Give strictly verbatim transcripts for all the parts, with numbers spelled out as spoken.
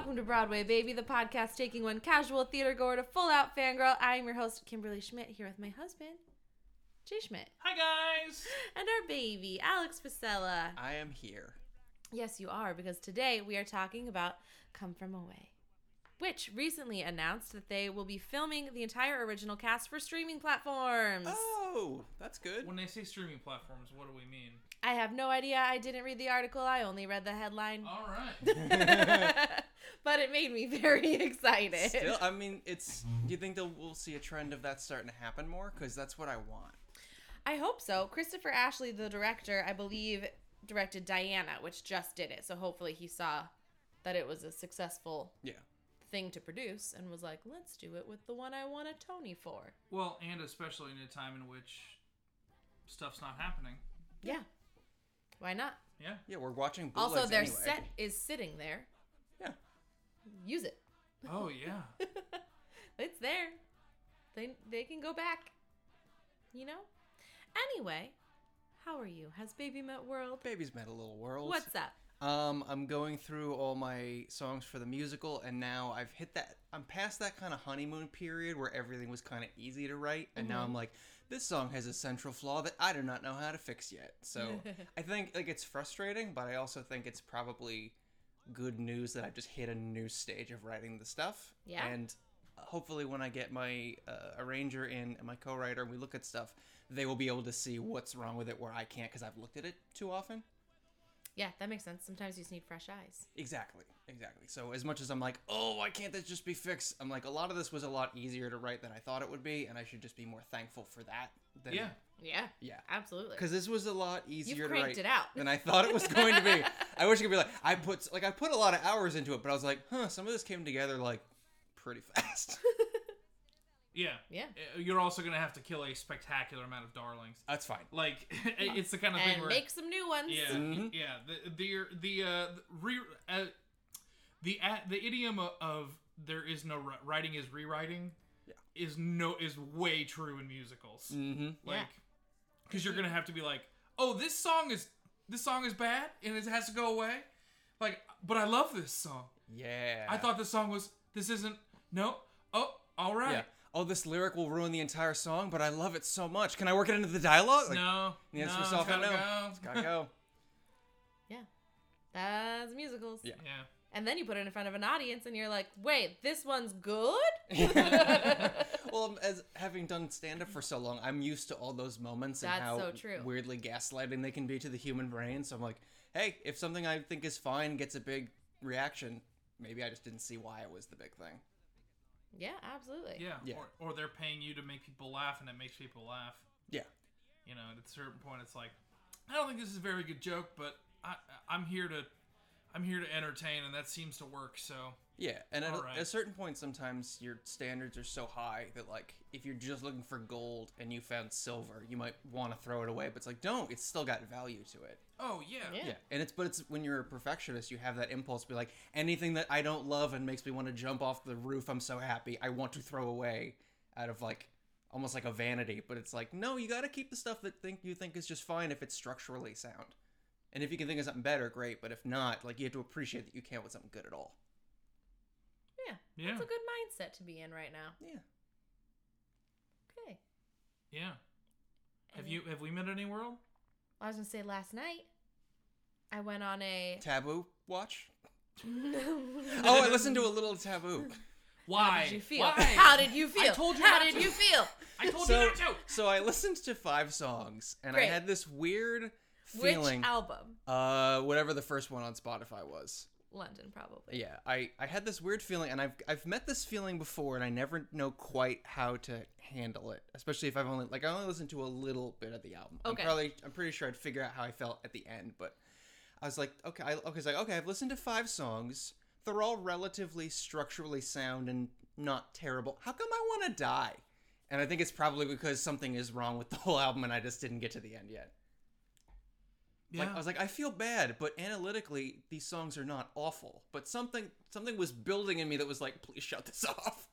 Welcome to Broadway Baby, the podcast taking one casual theater goer to full-out fangirl. I am your host, Kimberly Schmidt, here with my husband, Jay Schmidt. Hi, guys! And our baby, Alex Vasella. I am here. Yes, you are, because today we are talking about Come From Away, which recently announced that they will be filming the entire original cast for streaming platforms. Oh, that's good. When they say streaming platforms, what do we mean? I have no idea. I didn't read the article. I only read the headline. All right. But it made me very excited. Still, I mean, it's. Do you think that we'll see a trend of that starting to happen more? Because that's what I want. I hope so. Christopher Ashley, the director, I believe, directed Diana, which just did it. So hopefully he saw that it was a successful Yeah. thing to produce and was like, let's do it with the one I won a Tony for. Well, and especially in a time in which stuff's not happening. Yeah. Why not? Yeah. Yeah, we're watching bootlegs Also, their anyway. set is sitting there. Yeah. Use it. Oh, yeah. It's there. They they can go back. You know? Anyway, how are you? Has Baby Met World? Baby's met a little world. What's up? Um, I'm going through all my songs for the musical, and now I've hit that. I'm past that kind of honeymoon period where everything was kind of easy to write, and now I'm like, this song has a central flaw that I do not know how to fix yet. So I think like it's frustrating, but I also think it's probably good news that I've just hit a new stage of writing the stuff. Yeah. And hopefully, when I get my uh, arranger in and my co-writer, and we look at stuff, they will be able to see what's wrong with it where I can't because I've looked at it too often. Yeah, that makes sense. Sometimes you just need fresh eyes. Exactly, exactly. So as much as I'm like, oh, why can't this just be fixed? I'm like, a lot of this was a lot easier to write than I thought it would be, and I should just be more thankful for that. Than, Yeah. Yeah. Yeah. Absolutely. Because this was a lot easier You've to cranked write it out. than I thought it was going to be. I wish I could be like, I put like I put a lot of hours into it, but I was like, huh, some of this came together like pretty fast. Yeah. Yeah. Uh, You're also going to have to kill a spectacular amount of darlings. That's fine. Like, it's the kind of thing And where... make some new ones. Yeah, Mhm. yeah. The the the uh, the, re, uh, the, uh, the idiom of, of there is no ri- writing is rewriting Yeah. is no is way true in musicals. Mm-hmm. Like, Yeah. because you're gonna have to be like, oh, this song is this song is bad and it has to go away. Like, but I love this song. Yeah. I thought this song was. This isn't. No. Oh, all right. Yeah. Oh, this lyric will ruin the entire song, but I love it so much. Can I work it into the dialogue? Like, no. the answer no, is it's often gotta no. go. It's gotta go. That's musicals. Yeah. Yeah. And then you put it in front of an audience and you're like, wait, this one's good? Well, as having done stand-up for so long, I'm used to all those moments and That's how so true. weirdly gaslighting they can be to the human brain. So I'm like, hey, if something I think is fine gets a big reaction, maybe I just didn't see why it was the big thing. Yeah, absolutely. Yeah. Yeah. Or, or they're paying you to make people laugh, and it makes people laugh. Yeah. You know, at a certain point, it's like, I don't think this is a very good joke, but I, I'm here to, I'm here to entertain, and that seems to work. So Yeah, and at, All a, right. at a certain point, sometimes your standards are so high that, like, if you're just looking for gold and you found silver, you might want to throw it away. But it's like, don't. It's still got value to it. oh yeah, Yeah. Yeah, and it's but it's when you're a perfectionist, you have that impulse to be like, anything that I don't love and makes me want to jump off the roof, I'm so happy, I want to throw away, out of like almost like a vanity. But it's like, no, you got to keep the stuff that think you think is just fine if it's structurally sound. And if you can think of something better, great. But if not, like, you have to appreciate that you can't with something good at all. Yeah. yeah, It's a good mindset to be in right now. Yeah. Okay. yeah. Have Any- you have we met any world? I was going to say last night, I went on a... Taboo watch. oh, Oh, I listened to a little Taboo. Why? How did you feel? Why? How did you feel? I told you How not did to. you feel? I told So, you not to. so I listened to five songs, and Great. I had this weird Which feeling. album? Uh, whatever the first one on Spotify was. London, probably. Yeah, I, I had this weird feeling, and I've I've met this feeling before, and I never know quite how to handle it. Especially if I've only like I only listened to a little bit of the album. Okay. I'm probably I'm pretty sure I'd figure out how I felt at the end, but I was like, okay, I, okay, I was like, okay, I've listened to five songs. They're all relatively structurally sound and not terrible. How come I want to die? And I think it's probably because something is wrong with the whole album, and I just didn't get to the end yet. Yeah. Like, I was like, I feel bad, but analytically, these songs are not awful. But something something was building in me that was like, please shut this off.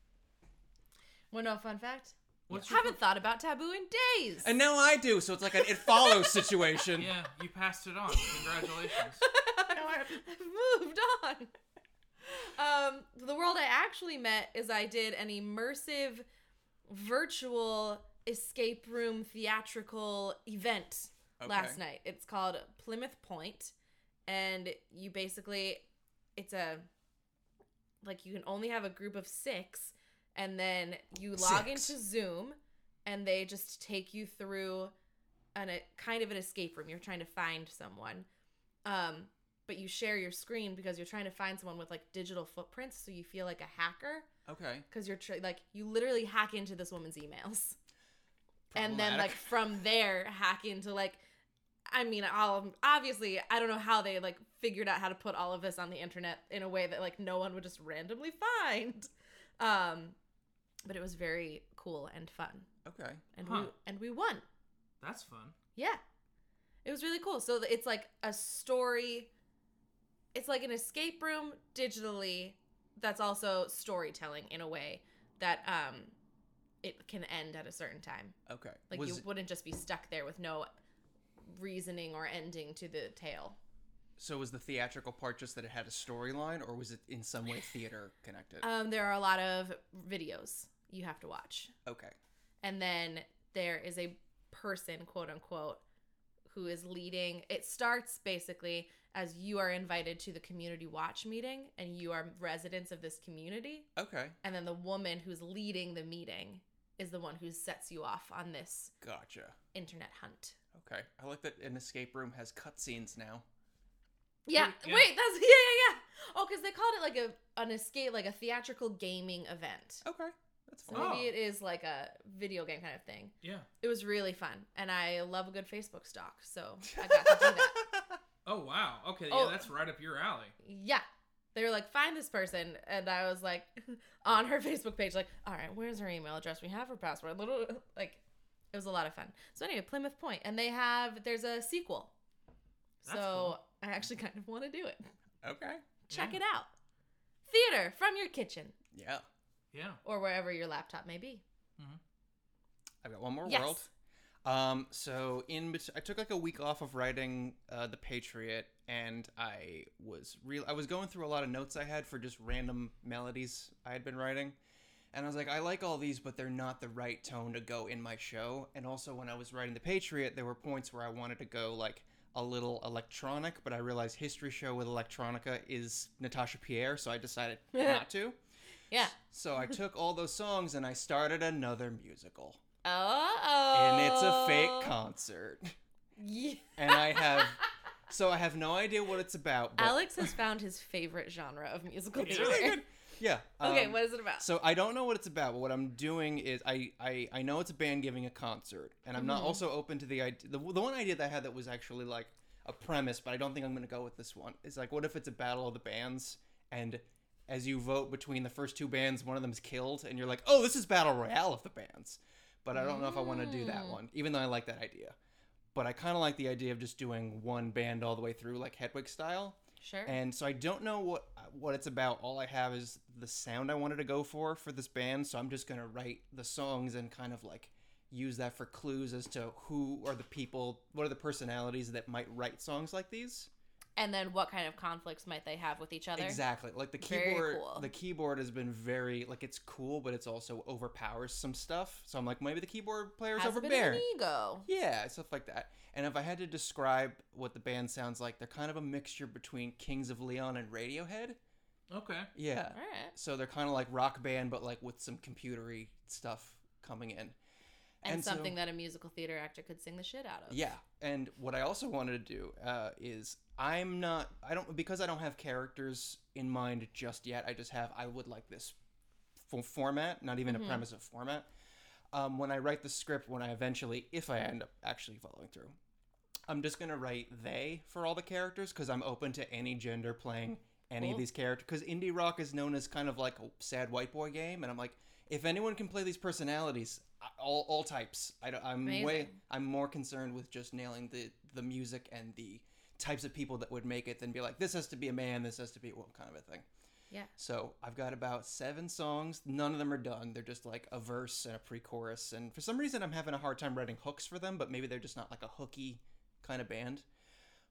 Want to know a fun fact? What's your Haven't thought about Taboo in days. And now I do, so it's like an It Follows situation. Yeah, you passed it on. Congratulations. I've moved on. um, the world I actually met is I did an immersive virtual escape room theatrical event Okay. last night. It's called Plymouth Point, and you basically, it's a, like you can only have a group of six, and then you log Six. into Zoom, and they just take you through an, a kind of an escape room. You're trying to find someone. Um, but you share your screen because you're trying to find someone with like digital footprints, so you feel like a hacker Okay. because you're tr- like you literally hack into this woman's emails, and then Problematic. like from there hack into like, I mean, I'll obviously I don't know how they like figured out how to put all of this on the internet in a way that like no one would just randomly find, um, but it was very cool and fun, Okay. and Huh. we and we won. That's fun. Yeah. It was really cool. So it's like a story. It's like an escape room digitally that's also storytelling in a way that um it can end at a certain time. Okay. Like Was you wouldn't just be stuck there with no reasoning or ending to the tale. so was the theatrical part just that it had a storyline, or was it in some way theater connected? Um there are a lot of videos you have to watch. Okay. And then there is a person, quote unquote, who is leading. It starts basically as you are invited to the community watch meeting and you are residents of this community. Okay. And then the woman who's leading the meeting is the one who sets you off on this Gotcha. internet hunt. Okay. I like that an escape room has cutscenes now. Yeah, Yeah. wait, that's, yeah, yeah, yeah. Oh, because they called it like a an escape, like a theatrical gaming event. Okay. That's So fine. maybe Oh. it is like a video game kind of thing. Yeah. It was really fun. And I love a good Facebook stalk, so I got to do that. Oh wow. Okay. Yeah, Oh. that's right up your alley. Yeah. They were like, find this person. And I was like, on her Facebook page, like, all right, where's her email address? We have her password. Little, like, it was a lot of fun. So anyway, Plymouth Point. And they have, there's a sequel. That's so cool. I actually kind of want to do it. Okay. Check Yeah. it out. Theater from your kitchen Yeah. Yeah. or wherever your laptop may be. I've got one more Yes. world. Um, so in bet- I took like a week off of writing uh, The Patriot, and I was real. I was going through a lot of notes I had for just random melodies I had been writing, and I was like, I like all these, but they're not the right tone to go in my show. And also, when I was writing The Patriot, there were points where I wanted to go like a little electronic, but I realized History Show with electronica is Natasha Pierre, so I decided not to. Yeah. So I took all those songs and I started another musical. Oh. And it's a fake concert. Yeah. And I have, so I have no idea what it's about. But Alex has found his favorite genre of musical it's theater. really good. Yeah. Okay, um, what is it about? So I don't know what it's about, but what I'm doing is I I, I know it's a band giving a concert, and I'm not Mhm. also open to the idea. The, the one idea that I had that was actually like a premise, but I don't think I'm going to go with this one. Is like, what if it's a battle of the bands, and as you vote between the first two bands, one of them's killed, and you're like, oh, this is battle royale of the bands. But I don't know if I want to do that Mm. one, even though I like that idea. But I kind of like the idea of just doing one band all the way through, like Hedwig style. Sure. And so I don't know what what it's about. All I have is the sound I wanted to go for for this band. So I'm just gonna write the songs and kind of like use that for clues as to who are the people, what are the personalities that might write songs like these. And then what kind of conflicts might they have with each other? Exactly. Like the Very keyboard, cool. the keyboard has been very like it's cool, but it's also overpowers some stuff. So I'm like, maybe the keyboard player's Has a bit of overbearing. an ego. Yeah, stuff like that. And if I had to describe what the band sounds like, they're kind of a mixture between Kings of Leon and Radiohead. Okay. Yeah. All right. So they're kind of like rock band, but like with some computery stuff coming in. And, so- something that a musical theater actor could sing the shit out of. Yeah. And what I also wanted to do uh, is I'm not, I don't, because I don't have characters in mind just yet. I just have, I would like this f- format, not even Mhm. a premise of format. Um, when I write the script, when I eventually, if I end up actually following through, I'm just going to write they for all the characters because I'm open to any gender playing any Cool. of these characters. Because indie rock is known as kind of like a sad white boy game. And I'm like, if anyone can play these personalities, I- all, all types, I, don't- I'm way, Amazing. I'm more concerned with just nailing the, the music and the types of people that would make it than be like, this has to be a man, this has to be, well, kind of a thing. Yeah. So I've got about seven songs. None of them are done. They're just like a verse and a pre-chorus. And for some reason, I'm having a hard time writing hooks for them, but maybe they're just not like a hooky kind of band.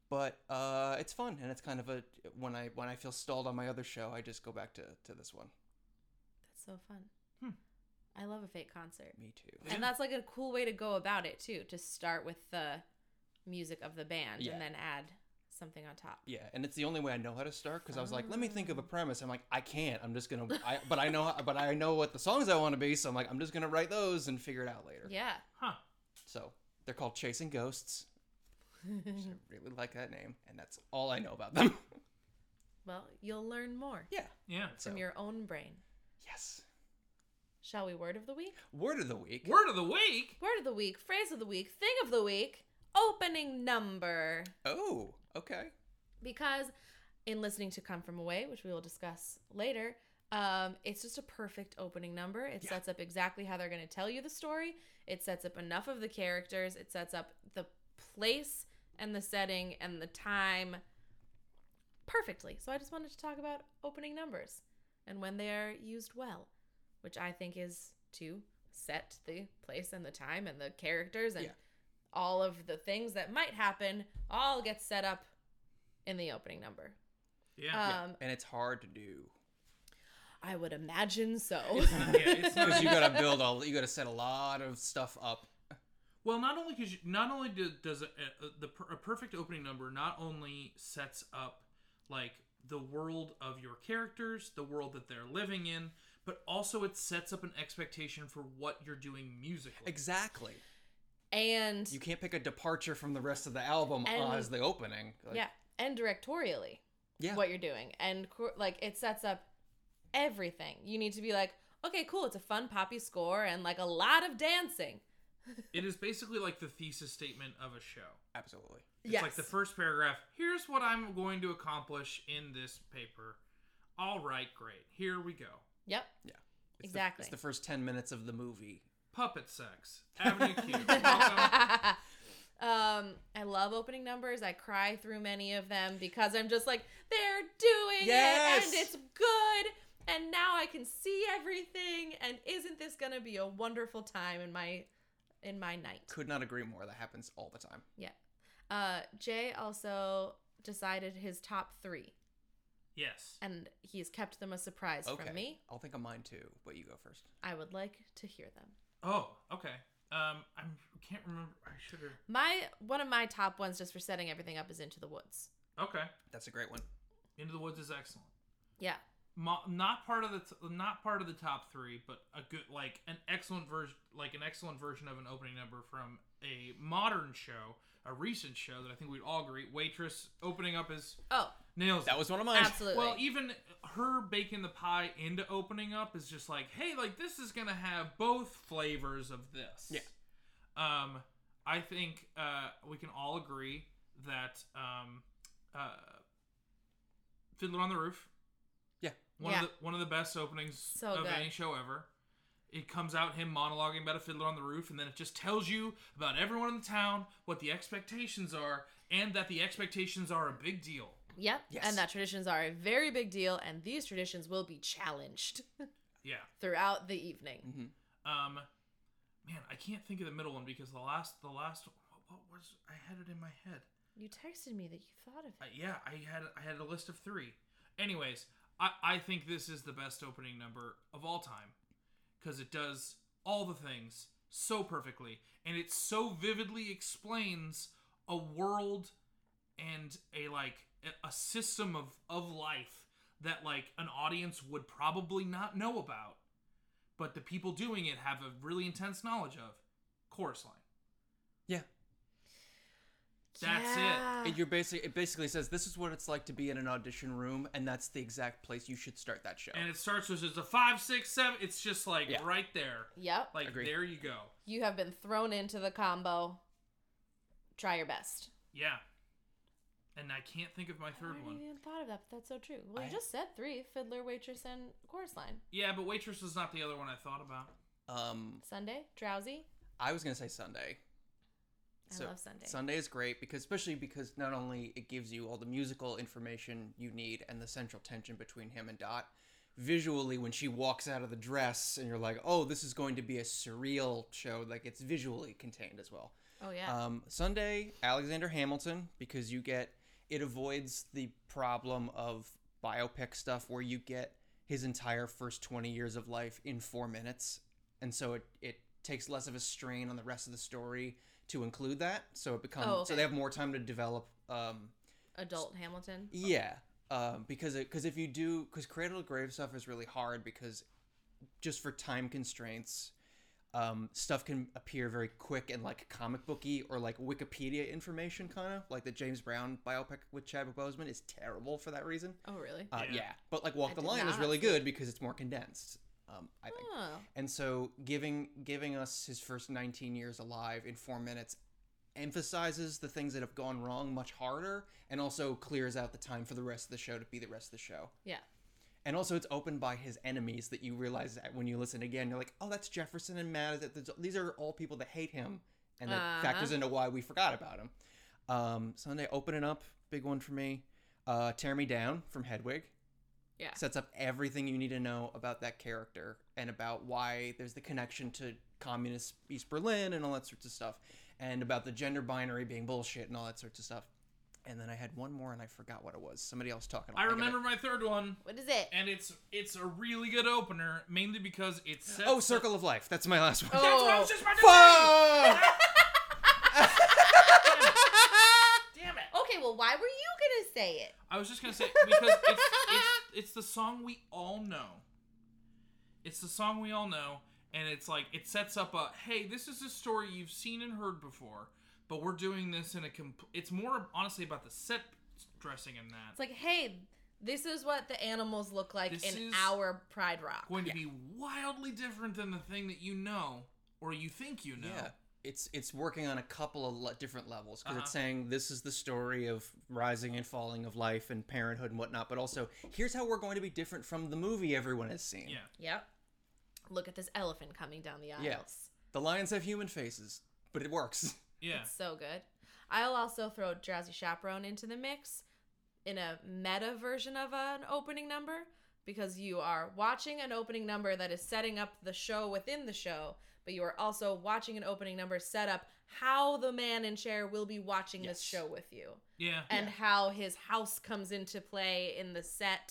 But uh, it's fun, and it's kind of a when I when I feel stalled on my other show, I just go back to, to this one. That's so fun. Hmm. I love a fake concert. Me too. Yeah. And that's like a cool way to go about it too, to start with the music of the band Yeah. and then add something on top. Yeah, and it's the only way I know how to start because I was like, let me think of a premise. I'm like, I can't. I'm just gonna. I, but I know. How, but I know what the songs I want to be, so I'm like, I'm just gonna write those and figure it out later. Yeah. Huh. So they're called Chasing Ghosts. I really like that name, and that's all I know about them. Well, you'll learn more yeah. Yeah. So, from your own brain. yes. Shall we word of the week? Word of the week. Word of the week. Word of the week, phrase of the week, thing of the week, opening number. Oh, okay. Because in listening to Come From Away, which we will discuss later, um, it's just a perfect opening number. It Yeah. sets up exactly how they're going to tell you the story. It sets up enough of the characters. It sets up the place and the setting and the time perfectly. So I just wanted to talk about opening numbers and when they are used well, which I think is to set the place and the time and the characters and Yeah. all of the things that might happen all get set up in the opening number. Yeah. Um, And it's hard to do I would imagine so. It's not, yeah, it's not, because you gotta build all. You gotta set a lot of stuff up. well, not only because not only do, does a, a, the per- a perfect opening number not only sets up like the world of your characters, the world that they're living in, but also it sets up an expectation for what you're doing musically. Exactly. And You can't pick a departure from the rest of the album And- as the opening. Like, yeah, and directorially, Yeah. what you're doing, and co- like it sets up everything. You need to be like, okay, cool, it's a fun poppy score and like a lot of dancing. It is basically like the thesis statement of a show. Absolutely. It's Yes. like the first paragraph. Here's what I'm going to accomplish in this paper. All right, great. Here we go. Yep. Yeah. It's Exactly. The, it's the first ten minutes of the movie. Puppet sex. Avenue Q. Welcome. um, I love opening numbers. I cry through many of them because I'm just like, they're doing Yes! it and it's good. And now I can see everything. And isn't this gonna be a wonderful time in my in my night? Could not agree more. That happens all the time. Yeah. Uh, Jay also decided his top three, Yes. and he's kept them a surprise Okay. from me. I'll think of mine too, but you go first. I would like to hear them. Oh, okay. Um, I can't remember. I should have. My one of my top ones, just for setting everything up, is Into the Woods. Okay. That's a great one. Into the Woods is excellent. Yeah. Mo- not part of the t- not part of the top three, but a good like an excellent version, like an excellent version of an opening number from a modern show, a recent show that I think we'd all agree. Waitress opening up is Oh, nails. That it. was one of mine. absolutely. Well, even her baking the pie into opening up is just like, hey, like this is gonna have both flavors of this. Yeah. Um, I think uh, we can all agree that um, uh, Fiddler on the Roof. Yeah. One Yeah. of the one of the best openings So of good. any show ever. It comes out him monologuing about a fiddler on the roof, and then it just tells you about everyone in the town, what the expectations are, and that the expectations are a big deal. Yep. Yes. And that traditions are a very big deal, and these traditions will be challenged Yeah. throughout the evening. hmm Um, man, I can't think of the middle one because the last, the last, what, what was? I had it in my head. You texted me that you thought of it. Uh, yeah, I had, I had a list of three. Anyways, I, I think this is the best opening number of all time because it does all the things so perfectly, and it so vividly explains a world and a like a- a system of of life that like an audience would probably not know about, but the people doing it have a really intense knowledge of. Chorus line. Yeah. That's it. Yeah. It, you're basically, it basically says this is what it's like to be in an audition room, and that's the exact place you should start that show. And it starts with just a five, six, seven. It's just like Yeah. right there. Yep. Like Agreed. there you go. You have been thrown into the combo. Try your best. Yeah. And I can't think of my I third hadn't one. even thought of that, but that's so true. Well, you I- just said three: Fiddler, Waitress, and Chorus Line. Yeah, but Waitress was not the other one I thought about. um, Sunday, Drowsy. I was gonna say Sunday. I love Sunday. Sunday is great because, especially because not only it gives you all the musical information you need and the central tension between him and Dot, visually when she walks out of the dress and you're like, oh, this is going to be a surreal show. Like it's visually contained as well. Oh yeah. Um, Sunday, Alexander Hamilton, because you get it avoids the problem of biopic stuff where you get his entire first twenty years of life in four minutes. And so it, it takes less of a strain on the rest of the story to include that. So it becomes, Oh, okay. so they have more time to develop, um, Adult Hamilton. yeah. Um, because it, cause if you do, cause Cradle to Grave stuff is really hard because just for time constraints, um, stuff can appear very quick and like comic booky or like Wikipedia information, kind of like the James Brown biopic with Chadwick Boseman is terrible for that reason. Oh, really? Uh, yeah. Yeah. But like Walk I the did Line is not really see good it. because it's more condensed. Um, I think. Oh. And so giving giving us his first nineteen years alive in four minutes emphasizes the things that have gone wrong much harder and also clears out the time for the rest of the show to be the rest of the show. Yeah. And also it's opened by his enemies that you realize that when you listen again, you're like, oh, that's Jefferson and Matt. These are all people that hate him. And that Uh-huh. factors into why we forgot about him. Um, Sunday, opening up, big one for me. Uh, Tear Me Down from Hedwig. Yeah. Sets up everything you need to know about that character and about why there's the connection to communist East Berlin and all that sorts of stuff. And about the gender binary being bullshit and all that sorts of stuff. And then I had one more and I forgot what it was. Somebody else talking. I I'll think of remember my third one, What is it? and it's it's a really good opener, mainly because it sets it. Oh, up- Circle of Life. That's my last one. Oh. That's what I was just about to say! Fuck! Damn it! Okay, well, why were you gonna say it? I was just gonna say because it's it's it's the song we all know. It's the song we all know, and it's like it sets up a hey, this is a story you've seen and heard before, but we're doing this in a comp- it's more honestly about the set dressing in that. It's like, hey, this is what the animals look like This in is our Pride Rock. going to be wildly different than the thing that you know or you think you know. Yeah. It's it's working on a couple of le- different levels because it's Uh-huh. saying this is the story of rising and falling of life and parenthood and whatnot, but also here's how we're going to be different from the movie everyone has seen. Yeah. Yep. Look at this elephant coming down the aisles. Yeah. The lions have human faces, but it works. Yeah. It's so good. I'll also throw Drowsy Chaperone into the mix in a meta version of an opening number because you are watching an opening number that is setting up the show within the show, but you are also watching an opening number set up how the man in chair will be watching this Yes. show with you Yeah. and Yeah. how his house comes into play in the set.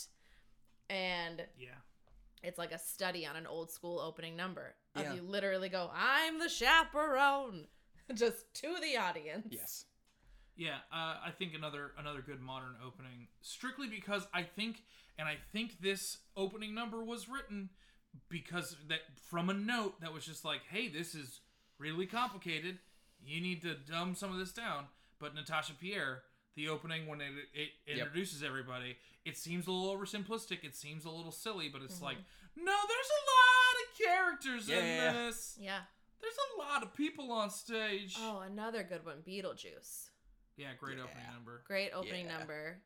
And Yeah. it's like a study on an old school opening number. Of Yeah. you literally go, I'm the chaperone, just to the audience. Yes. Yeah, uh, I think another another good modern opening, strictly because I think, and I think this opening number was written because that from a note that was just like, hey, this is really complicated. You need to dumb some of this down. But Natasha Pierre, the opening when it, it Yep. introduces everybody, it seems a little oversimplistic. It seems a little silly, but it's Mhm. like, no, there's a lot of characters Yeah. in this. Yeah. There's a lot of people on stage. Oh, another good one, Beetlejuice. Yeah, great Yeah. opening number. Great opening Yeah. number.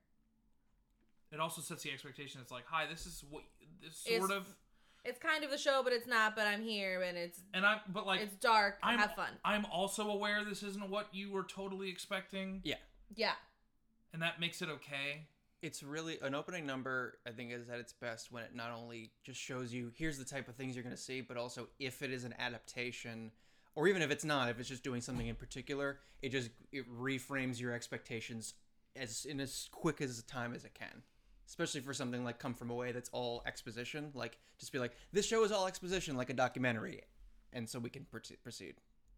It also sets the expectation. It's like, hi, this is what this It's- sort of, It's kind of the show, but it's not. But I'm here, and it's and I'm, but like, it's dark. I'm, Have fun. I'm also aware this isn't what you were totally expecting, Yeah. Yeah. and that makes it okay. It's really an opening number, I think, is at its best when it not only just shows you here's the type of things you're going to see, but also if it is an adaptation, or even if it's not, if it's just doing something in particular, it just it reframes your expectations as in as quick as a time as it can. Especially for something like Come From Away that's all exposition. Like, just be like, this show is all exposition, like a documentary. And so we can proce- proceed.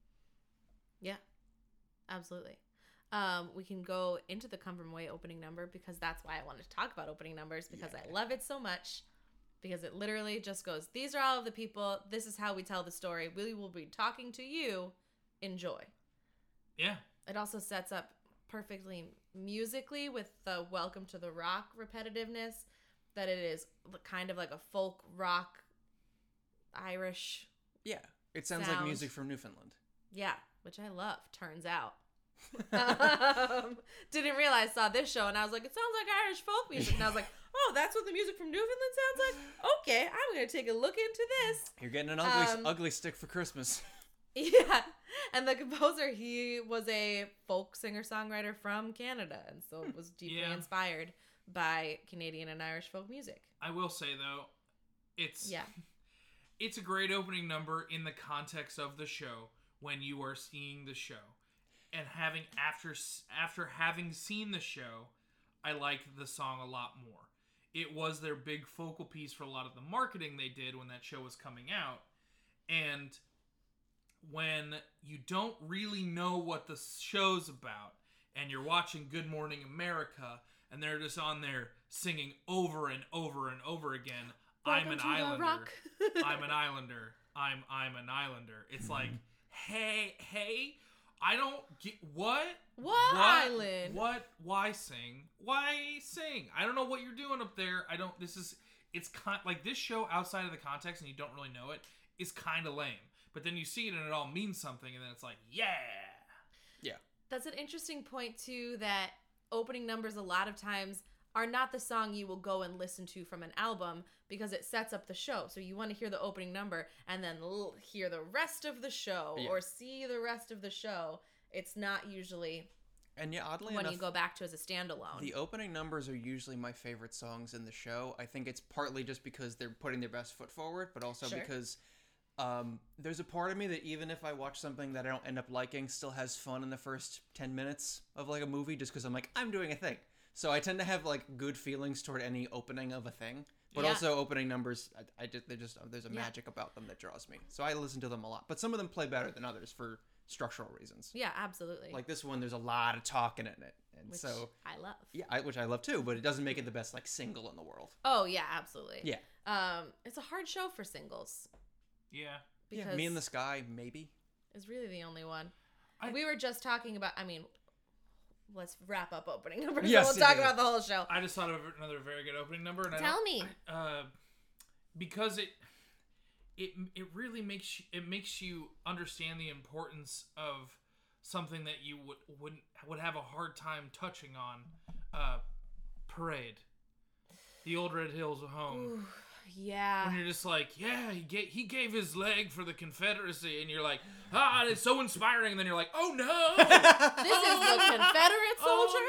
Yeah. Absolutely. Um, we can go into the Come From Away opening number because that's why I wanted to talk about opening numbers because I Yeah. love it so much. Because it literally just goes, these are all of the people. This is how we tell the story. We will be talking to you. Enjoy. Yeah, It also sets up perfectly musically with the Welcome to the Rock repetitiveness that it is kind of like a folk rock Irish. Yeah. It sounds like Sound. music from Newfoundland. Yeah, which I love, turns out. um, didn't realize, saw this show, and I was like, it sounds like Irish folk music. And I was like, oh, that's what the music from Newfoundland sounds like? Okay, I'm going to take a look into this. You're getting an ugly, Um, ugly stick for Christmas. Yeah, and the composer, he was a folk singer-songwriter from Canada, and so was deeply Yeah. inspired by Canadian and Irish folk music. I will say though, it's Yeah. it's a great opening number in the context of the show when you are seeing the show, and having after after having seen the show, I like the song a lot more. It was their big focal piece for a lot of the marketing they did when that show was coming out. And when you don't really know what the show's about, and you're watching Good Morning America, and they're just on there singing over and over and over again, Welcome I'm an to the islander. rock. I'm an islander. I'm I'm an islander. It's like, hey, hey, I don't get what? What island? What? Why sing? Why sing? I don't know what you're doing up there. I don't. This is. It's kind like this show outside of the context, and you don't really know it, is kind of lame. But then you see it, and it all means something, and then it's like, yeah, Yeah. That's an interesting point too. That opening numbers a lot of times are not the song you will go and listen to from an album because it sets up the show. So you want to hear the opening number and then l- hear the rest of the show Yeah. or see the rest of the show. It's not usually And yeah, oddly when enough, you go back to as a standalone. the opening numbers are usually my favorite songs in the show. I think it's partly just because they're putting their best foot forward, but also Sure. because um, there's a part of me that even if I watch something that I don't end up liking, still has fun in the first ten minutes of like a movie just because I'm like, I'm doing a thing. So I tend to have like good feelings toward any opening of a thing. But Yeah. also opening numbers, I, I just, they just there's a Yeah. magic about them that draws me. So I listen to them a lot. But some of them play better than others for structural reasons. yeah, absolutely. Like this one, there's a lot of talking in it, and which so I love. yeah, I, which I love too. But it doesn't make it the best like single in the world. Oh yeah, absolutely. Yeah, Um, it's a hard show for singles yeah. because yeah. Me in the Sky, maybe. is really the only one. I- we were just talking about. I mean, let's wrap up opening numbers. Yes, so we'll yeah, talk yeah. about the whole show. I just thought of another very good opening number, and I Tell don't- me. uh, because it it it really makes you, it makes you understand the importance of something that you would would would have a hard time touching on. Uh, Parade, the old red hills of home. Ooh, yeah. When you're just like, yeah, he gave he gave his leg for the Confederacy, and you're like, ah, it's so inspiring. And then you're like, oh no, This is the Confederate soldier?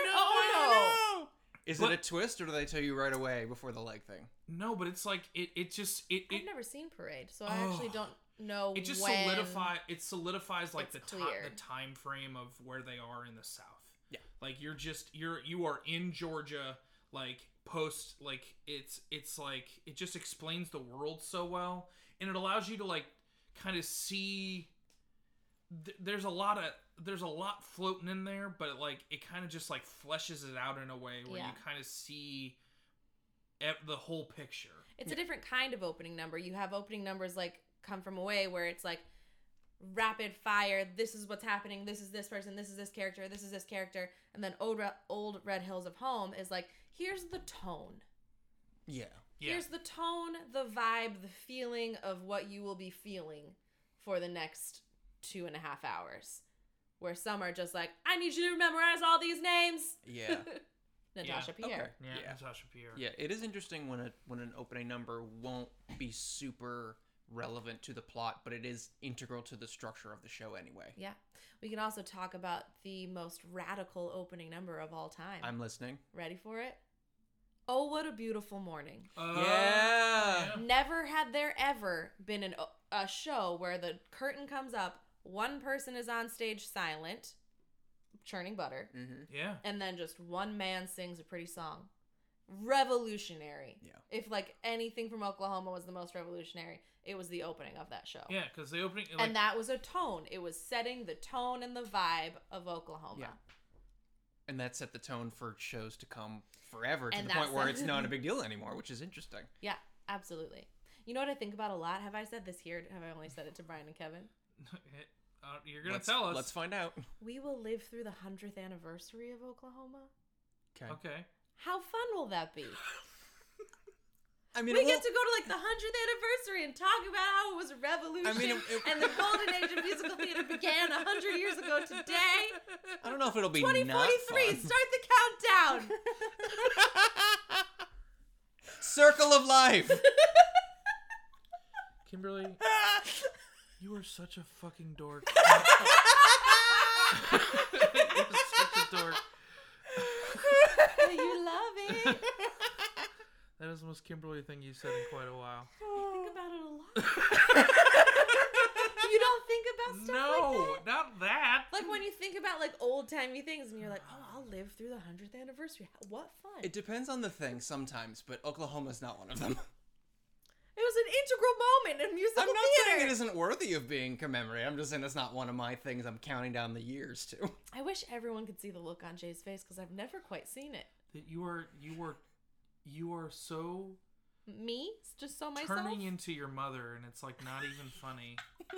Oh, no, Is But- it a twist, or do they tell you right away before the leg thing? no, but it's like it it just it I've it, never seen Parade, so I actually Oh. don't know it just when... solidify it solidifies like the it's ti- clear. the time frame of where they are in the South. Yeah. Like you're just you're you are in Georgia, like post like it's it's like it just explains the world so well, and it allows you to like kind of see th- there's a lot of there's a lot floating in there, but like it kind of just like fleshes it out in a way where Yeah. you kind of see ev- the whole picture. It's a different kind of opening number. You have opening numbers like Come From Away where it's like rapid fire, this is what's happening, this is this person, this is this character, this is this character. And then Old, Re- Old Red Hills of Home is like, here's the tone. Yeah. Yeah. Here's the tone, the vibe, the feeling of what you will be feeling for the next two and a half hours. Where some are just like, I need you to memorize all these names. Yeah. Natasha Okay. Pierre. Yeah, Yeah. Natasha Pierre. Yeah, it is interesting when a when an opening number won't be super relevant to the plot, but it is integral to the structure of the show anyway. Yeah. We can also talk about the most radical opening number of all time. I'm listening. Ready for it? Oh, What a Beautiful Morning. Uh, Yeah. Never had there ever been an, a show where the curtain comes up, one person is on stage silent, churning butter, Mm-hmm. Yeah. and then just one man sings a pretty song. Revolutionary. Yeah. If like anything from Oklahoma was the most revolutionary, it was the opening of that show. Yeah, because the opening, like, And that was a tone. It was setting the tone and the vibe of Oklahoma. Yeah. And that set the tone for shows to come forever to And the point that's where it. it's not a big deal anymore, which is interesting. Yeah, absolutely. You know what I think about a lot? Have I said this here? Have I only said it to Brian and Kevin? uh, you're gonna let's, tell us. Let's find out. We will live through the hundredth anniversary of Oklahoma. Okay. Okay. How fun will that be? I mean, we it get won't- to go to like the hundredth anniversary and talk about how it was a revolution I mean, it- it- and the golden age of musical theater began a hundred years ago today. I don't know if it'll be twenty not forty-three. fun. Start the countdown. Circle of life. Kimberly, you are such a fucking dork. You're such a dork. You love it. That is the most Kimberly thing you've said in quite a while. I think about it a lot. You don't think about stuff No, like that? not that. Like when you think about like old timey things, and you're like, oh, I'll live through the hundredth anniversary. What fun! It depends on the thing sometimes, but Oklahoma's not one of them. It was an integral moment in musical I'm not theater. saying it isn't worthy of being commemorated. I'm just saying it's not one of my things I'm counting down the years to. I wish everyone could see the look on Jay's face because I've never quite seen it. That you are, you are, you are so Me? Just so myself? turning into your mother, and it's like not even funny.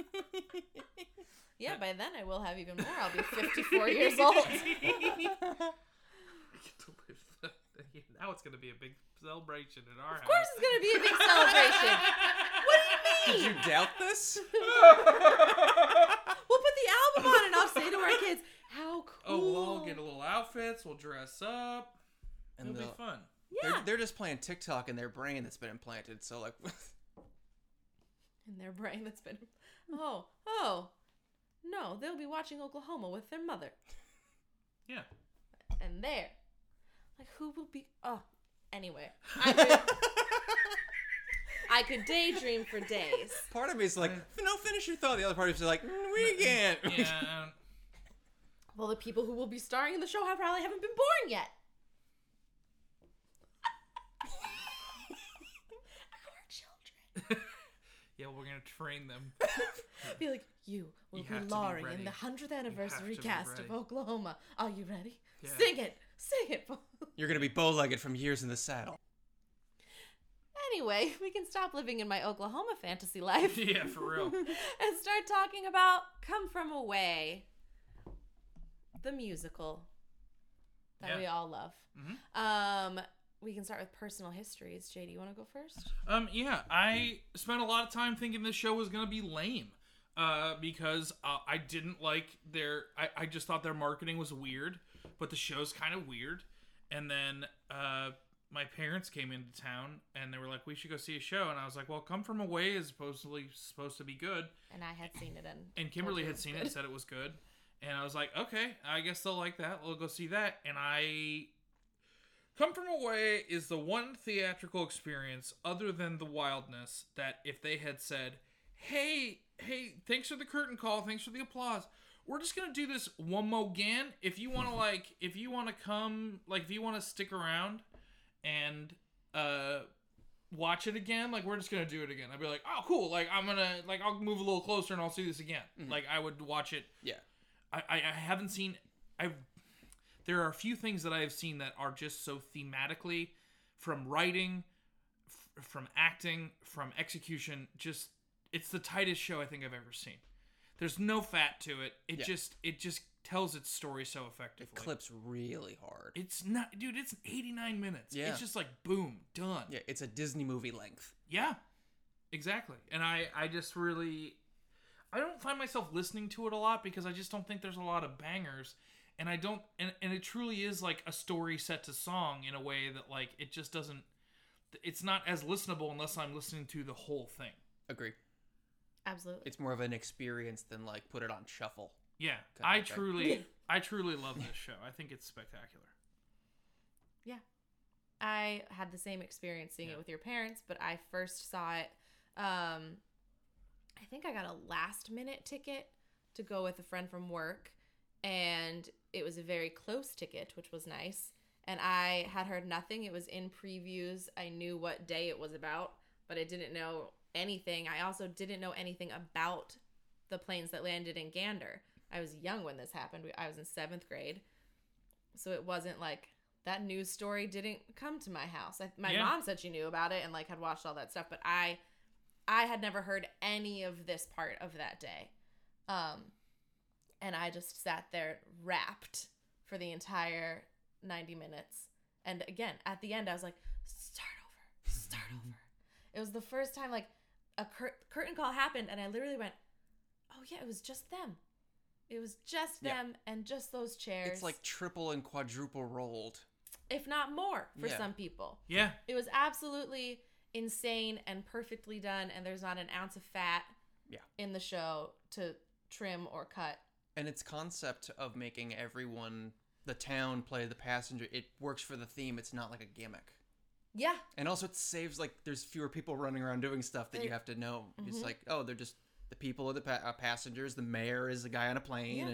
Yeah, by then I will have even more. I'll be fifty-four years old. I get to live the, now it's gonna be a big celebration in our house. Of course it's going to be a big celebration. What do you Did mean? you doubt this? We'll put the album on and I'll say to our kids, how cool. Oh, we'll all get little outfits. We'll dress up. And It'll be they'll- fun. Yeah. They're, they're just playing TikTok in their brain that's been implanted. So like, In their brain that's been, oh, oh. No, they'll be watching Oklahoma with their mother. Yeah. And there. Like, who will be, oh. Anyway. I could, I could daydream for days. part of me is like, no, finish your thought. The other part is like, mm, we can't. Yeah. um, Well, the people who will be starring in the show have probably haven't been born yet. Our children. Yeah, we're gonna train them. Be like, you will You be have to be Laurie ready. in the hundredth anniversary to be cast of ready. Oklahoma. Are you ready? Yeah. Sing it. Sing it. You're gonna be bow-legged from years in the saddle. Anyway, we can stop living in my Oklahoma fantasy life Yeah, for real. and start talking about Come From Away, the musical that Yeah. we all love. Mhm. Um, we can start with personal histories. Jay, do you want to go first? Um, yeah, I spent a lot of time thinking this show was gonna be lame, uh, because uh, I didn't like their. I, I just thought their marketing was weird, but the show's kind of weird. And then uh, my parents came into town and they were like, "We should go see a show," and I was like, "Well, Come From Away is supposedly supposed to be good." And I had seen it, and And Kimberly told you had was seen good. it and said it was good. And I was like, okay, I guess they'll like that. We'll go see that. And I... Come From Away is the one theatrical experience, other than the wildness, that if they had said, hey, hey, thanks for the curtain call, thanks for the applause, we're just going to do this one more again. If you want to, like, if you want to come, like, if you want to stick around and, uh... watch it again, like we're just gonna do it again. I'd be like, oh cool, like I'm gonna like I'll move a little closer and I'll see this again. Mhm. Like I would watch it. Yeah. I, I, I haven't seen I've there are a few things that I have seen that are just so thematically, from writing, f- from acting, from execution, just it's the tightest show I think I've ever seen. There's no fat to it. It Yeah. just it just tells its story so It effectively. clips really hard. It's not, dude. It's eighty-nine minutes. Yeah. It's just like boom, done. Yeah, it's a Disney movie length. Yeah, exactly. And I, I just really, I don't find myself listening to it a lot because I just don't think there's a lot of bangers. And I don't, and, and it truly is like a story set to song in a way that like, it just doesn't, it's not as listenable unless I'm listening to the whole thing. Agree. Absolutely. It's more of an experience than like put it on shuffle. Yeah, Kinda I like that. truly, I truly love this show. I think it's spectacular. I had the same experience seeing Yeah. it with your parents, but I first saw it. Um, I think I got a last minute ticket to go with a friend from work, and it was a very close ticket, which was nice. And I had heard nothing. It was in previews. I knew what day it was about, but I didn't know anything. I also didn't know anything about the planes that landed in Gander. I was young when this happened. I was in seventh grade. So it wasn't like that news story didn't come to my house. I, my Yeah. mom said she knew about it and like had watched all that stuff, but I I had never heard any of this part of that day. Um and I just sat there wrapped for the entire ninety minutes. And again, at the end I was like, start over. Start over. It was the first time like a cur- curtain call happened and I literally went, "Oh yeah, it was just them." It was just Yeah. them and just those chairs. It's like triple and quadruple rolled. if not more for Yeah. some people. Yeah, It was absolutely insane and perfectly done, and there's not an ounce of fat Yeah. in the show to trim or cut. And its concept of making everyone, the town, play the passenger, it works for the theme. It's not like a gimmick. Yeah. And also it saves, like, there's fewer people running around doing stuff that you Right. have to know. It's Mhm. like, oh, they're just, the people are the pa- uh, passengers, the mayor is a guy on a plane, Yeah. and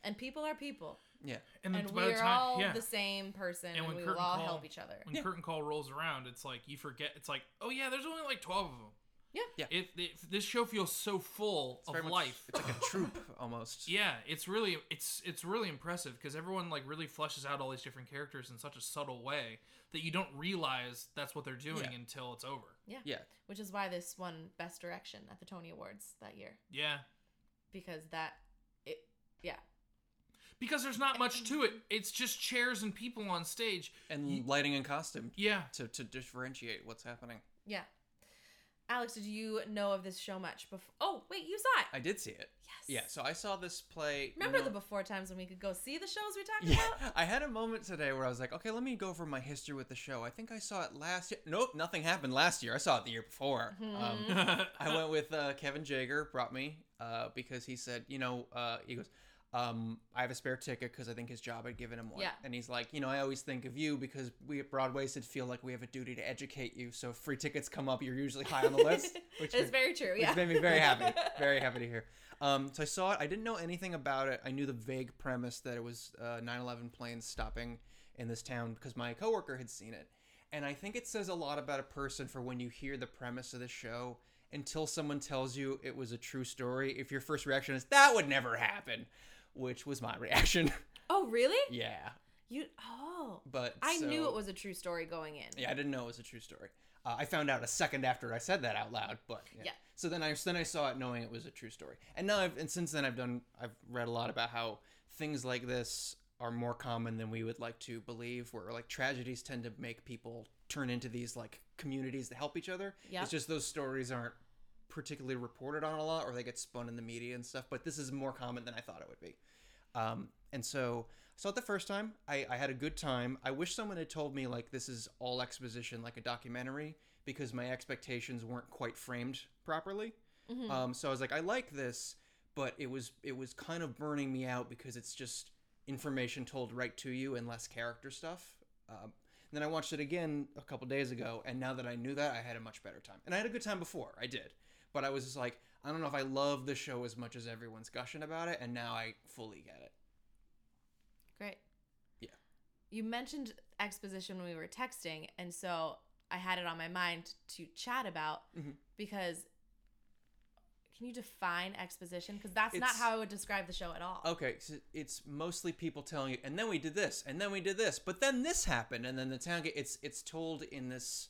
And people are people. Yeah. And, then And by the we're time, all yeah. the same person, And and, when we curtain will all call- help each other. When Yeah. curtain call rolls around, it's like you forget. It's like, oh yeah, there's only like twelve of them. Yeah. Yeah. It, it this show feels so full It's very of much- life. It's like a troop almost. Yeah, it's really it's it's really impressive because everyone like really fleshes out all these different characters in such a subtle way that you don't realize that's what they're doing Yeah. until it's over. Yeah. Yeah. Which is why this won Best Direction at the Tony Awards that year. Yeah, Because that, it, yeah. because there's not much to it. It's just chairs and people on stage. And You- lighting and costume Yeah, to, to differentiate what's happening. Yeah. Alex, did you know of this show much before? Oh, wait, you saw it. I did see it. Yes. Yeah, so I saw this play. Remember no- the before times when we could go see the shows we talked Yeah, about? I had a moment today where I was like, okay, let me go over my history with the show. I think I saw it last year. Nope, nothing happened last year. I saw it the year before. Mm-hmm. Um, I went with uh, Kevin Jager, brought me, uh, because he said, you know, uh, he goes, um, I have a spare ticket because I think his job had given him one. Yeah. And he's like, you know, I always think of you because we at Broadway should feel like we have a duty to educate you. So if free tickets come up, you're usually high on the list. Which It's very true, which yeah. made me very happy. Very happy to hear. Um, so I saw it. I didn't know anything about it. I knew the vague premise that it was uh, nine eleven planes stopping in this town because my coworker had seen it. And I think it says a lot about a person for when you hear the premise of the show until someone tells you it was a true story. If your first reaction is, that would never happen, which was my reaction. Oh, really? Yeah. You, oh. But I so- knew it was a true story going in. Yeah, I didn't know it was a true story. Uh, I found out a second after I said that out loud, but yeah. Yeah. So then I then I saw it knowing it was a true story, and now I've and since then I've done I've read a lot about how things like this are more common than we would like to believe. Where like tragedies tend to make people turn into these like communities that help each other. Yep. It's just those stories aren't particularly reported on a lot, or they get spun in the media and stuff. But this is more common than I thought it would be. Um, and so I saw it the first time. I, I had a good time. I wish someone had told me like this is all exposition, like a documentary, because my expectations weren't quite framed properly. Mhm. Um, so I was like, I like this, but it was it was kind of burning me out because it's just information told right to you and less character stuff. Um, then I watched it again a couple days ago, and now that I knew that, I had a much better time. And I had a good time before, I did. But I was just like, I don't know if I love the show as much as everyone's gushing about it, and now I fully get it. Great. Yeah. You mentioned exposition when we were texting, and so I had it on my mind to chat about Mhm. because can you define exposition? Because that's not It's- how I would describe the show at all. Okay, so it's mostly people telling you, and then we did this, and then we did this, but then this happened, and then the town get it's it's told in this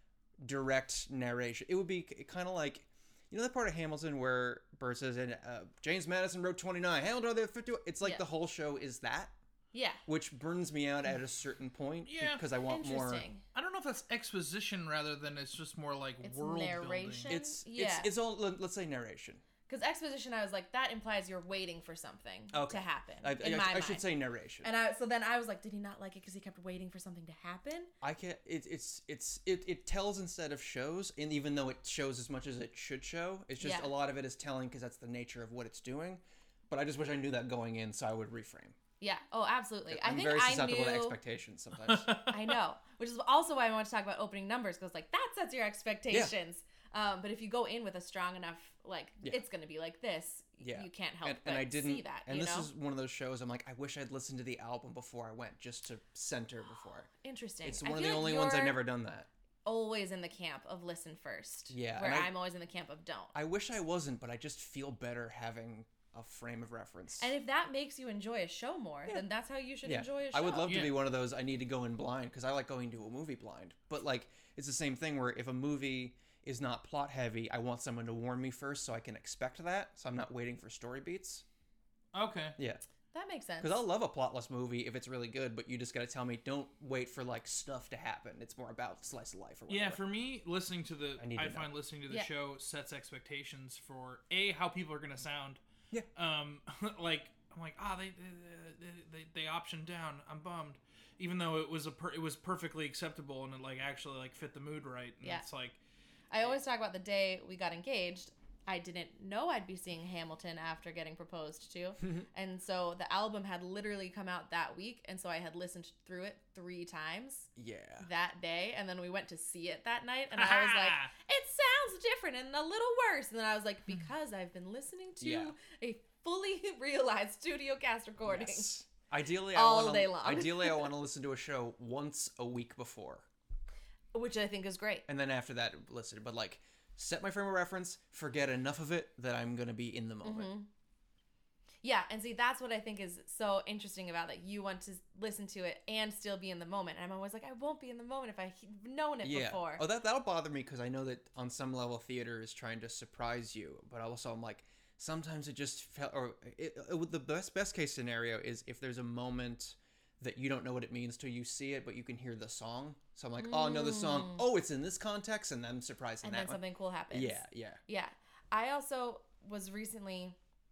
direct narration. It would be kind of like, you know, that part of Hamilton where Bert says, "And uh, James Madison wrote twenty-nine, Hamilton wrote fifty." It's like Yeah. the whole show is that, Yeah. which burns me out at a certain point Yeah, because I want more. Interesting. I don't know if that's exposition rather than it's just more like It's world narration. building. It's Yeah. it's it's all let- let's say narration. Because exposition, I was like, that implies you're waiting for something Okay. to happen. I, in I, my I mind. should say narration. And I so then I was like, did he not like it because he kept waiting for something to happen? I can't. It, it's it's it, it tells instead of shows, and even though it shows as much as it should show, it's just Yeah. a lot of it is telling because that's the nature of what it's doing. But I just wish I knew that going in, so I would reframe. Yeah. Oh, absolutely. I I'm think very I susceptible knew. to expectations sometimes. I know, which is also why I want to talk about opening numbers because like that sets your expectations. Um, but if you go in with a strong enough, like Yeah. it's going to be like this, Yeah. you can't help and, but and I didn't. see that. and you this know? is one of those shows. I'm like, I wish I'd listened to the album before I went, just to center before. Interesting. It's I one of feel the like only ones I've you're never done that. Always in the camp of listen first. Yeah, Where and I- I'm always in the camp of don't. I wish I wasn't, but I just feel better having a frame of reference. And if that makes you enjoy a show more, then that's how you should Yeah, enjoy a show. I would love to Yeah. be one of those. I need to go in blind because I like going to a movie blind. But like, it's the same thing where if a movie is not plot heavy, I want someone to warn me first so I can expect that. So I'm not waiting for story beats. Okay. Yeah, That makes sense. because I'll love a plotless movie if it's really good, but you just got to tell me don't wait for like stuff to happen. It's more about slice of life or whatever. Yeah, for me, listening to the, I I, need to know. find listening to the Yeah. show sets expectations for a how people are gonna sound. Yeah. Um, like I'm like, ah, they they, they they optioned down. I'm bummed, even though it was a per, it was perfectly acceptable and it like actually like fit the mood right. And Yeah. It's like, I always talk about the day we got engaged. I didn't know I'd be seeing Hamilton after getting proposed to. And so the album had literally come out that week. And so I had listened through it three times yeah. that day. And then we went to see it that night. And I was like, it sounds different and a little worse. And then I was like, because I've been listening to Yeah. a fully realized studio cast recording. Yes. Ideally, All I wanna, day long. Ideally, I want to listen to a show once a week before, Which I think is great. and then after that, listen. But like, set my frame of reference. Forget enough of it that I'm gonna be in the moment. Mm-hmm. Yeah, and see, that's what I think is so interesting about it. You want to listen to it and still be in the moment. And I'm always like, I won't be in the moment if I've known it Yeah. before. Oh, that that'll bother me because I know that on some level, theater is trying to surprise you. But also, I'm like, sometimes it just felt, or it, it, the best best case scenario is if there's a moment that you don't know what it means till you see it, but you can hear the song. So I'm like, oh, I know the song. Mm. Oh, it's in this context, and then surprising And that then one. something cool happens. Yeah, yeah. Yeah. I also was recently,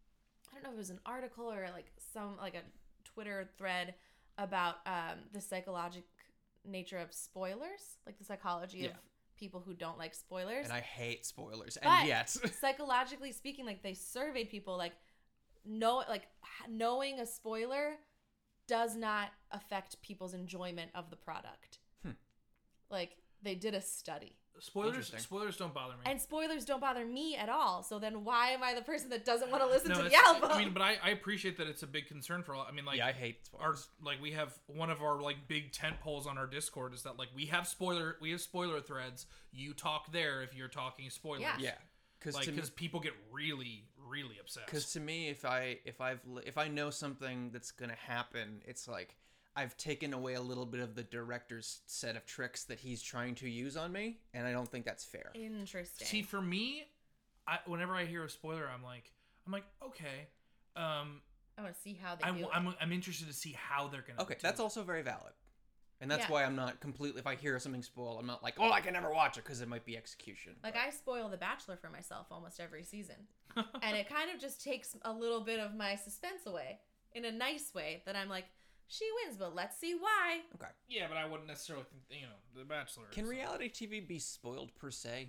I don't know if it was an article or like some, like a Twitter thread about um, the psychologic nature of spoilers, like the psychology Yeah. of people who don't like spoilers. And I hate spoilers, But and yet, psychologically speaking, like they surveyed people, like know, like h- knowing a spoiler does not affect people's enjoyment of the product. Hmm. Like they did a study. Spoilers. Interesting. Spoilers don't bother me. And spoilers don't bother me at all. So then why am I the person that doesn't want to listen No, to the it's- album? I mean, but I, I appreciate that it's a big concern for a lot. I mean, like yeah, I hate our spoilers. like we have one of our like big tent poles on our Discord is that like we have spoiler we have spoiler threads. You talk there if you're talking spoilers. Yeah. Yeah, because Like to me, because people get really really obsessed. Because to me, if I if I've li- if I know something that's gonna happen, it's like I've taken away a little bit of the director's set of tricks that he's trying to use on me, and I don't think that's fair. Interesting. See, for me, I, whenever I hear a spoiler, I'm like I'm like okay, um, I want to see how they I, do it. I'm I'm interested to see how they're gonna. Okay, do that's it. also very valid, and that's Yeah. why I'm not completely. If I hear something spoiled, I'm not like, oh, I can never watch it because it might be execution. Like But- I spoil The Bachelor for myself almost every season. And it kind of just takes a little bit of my suspense away in a nice way that I'm like, she wins, but let's see why. okay. Yeah, but I wouldn't necessarily think you know The Bachelor. Can is- reality T V be spoiled per se?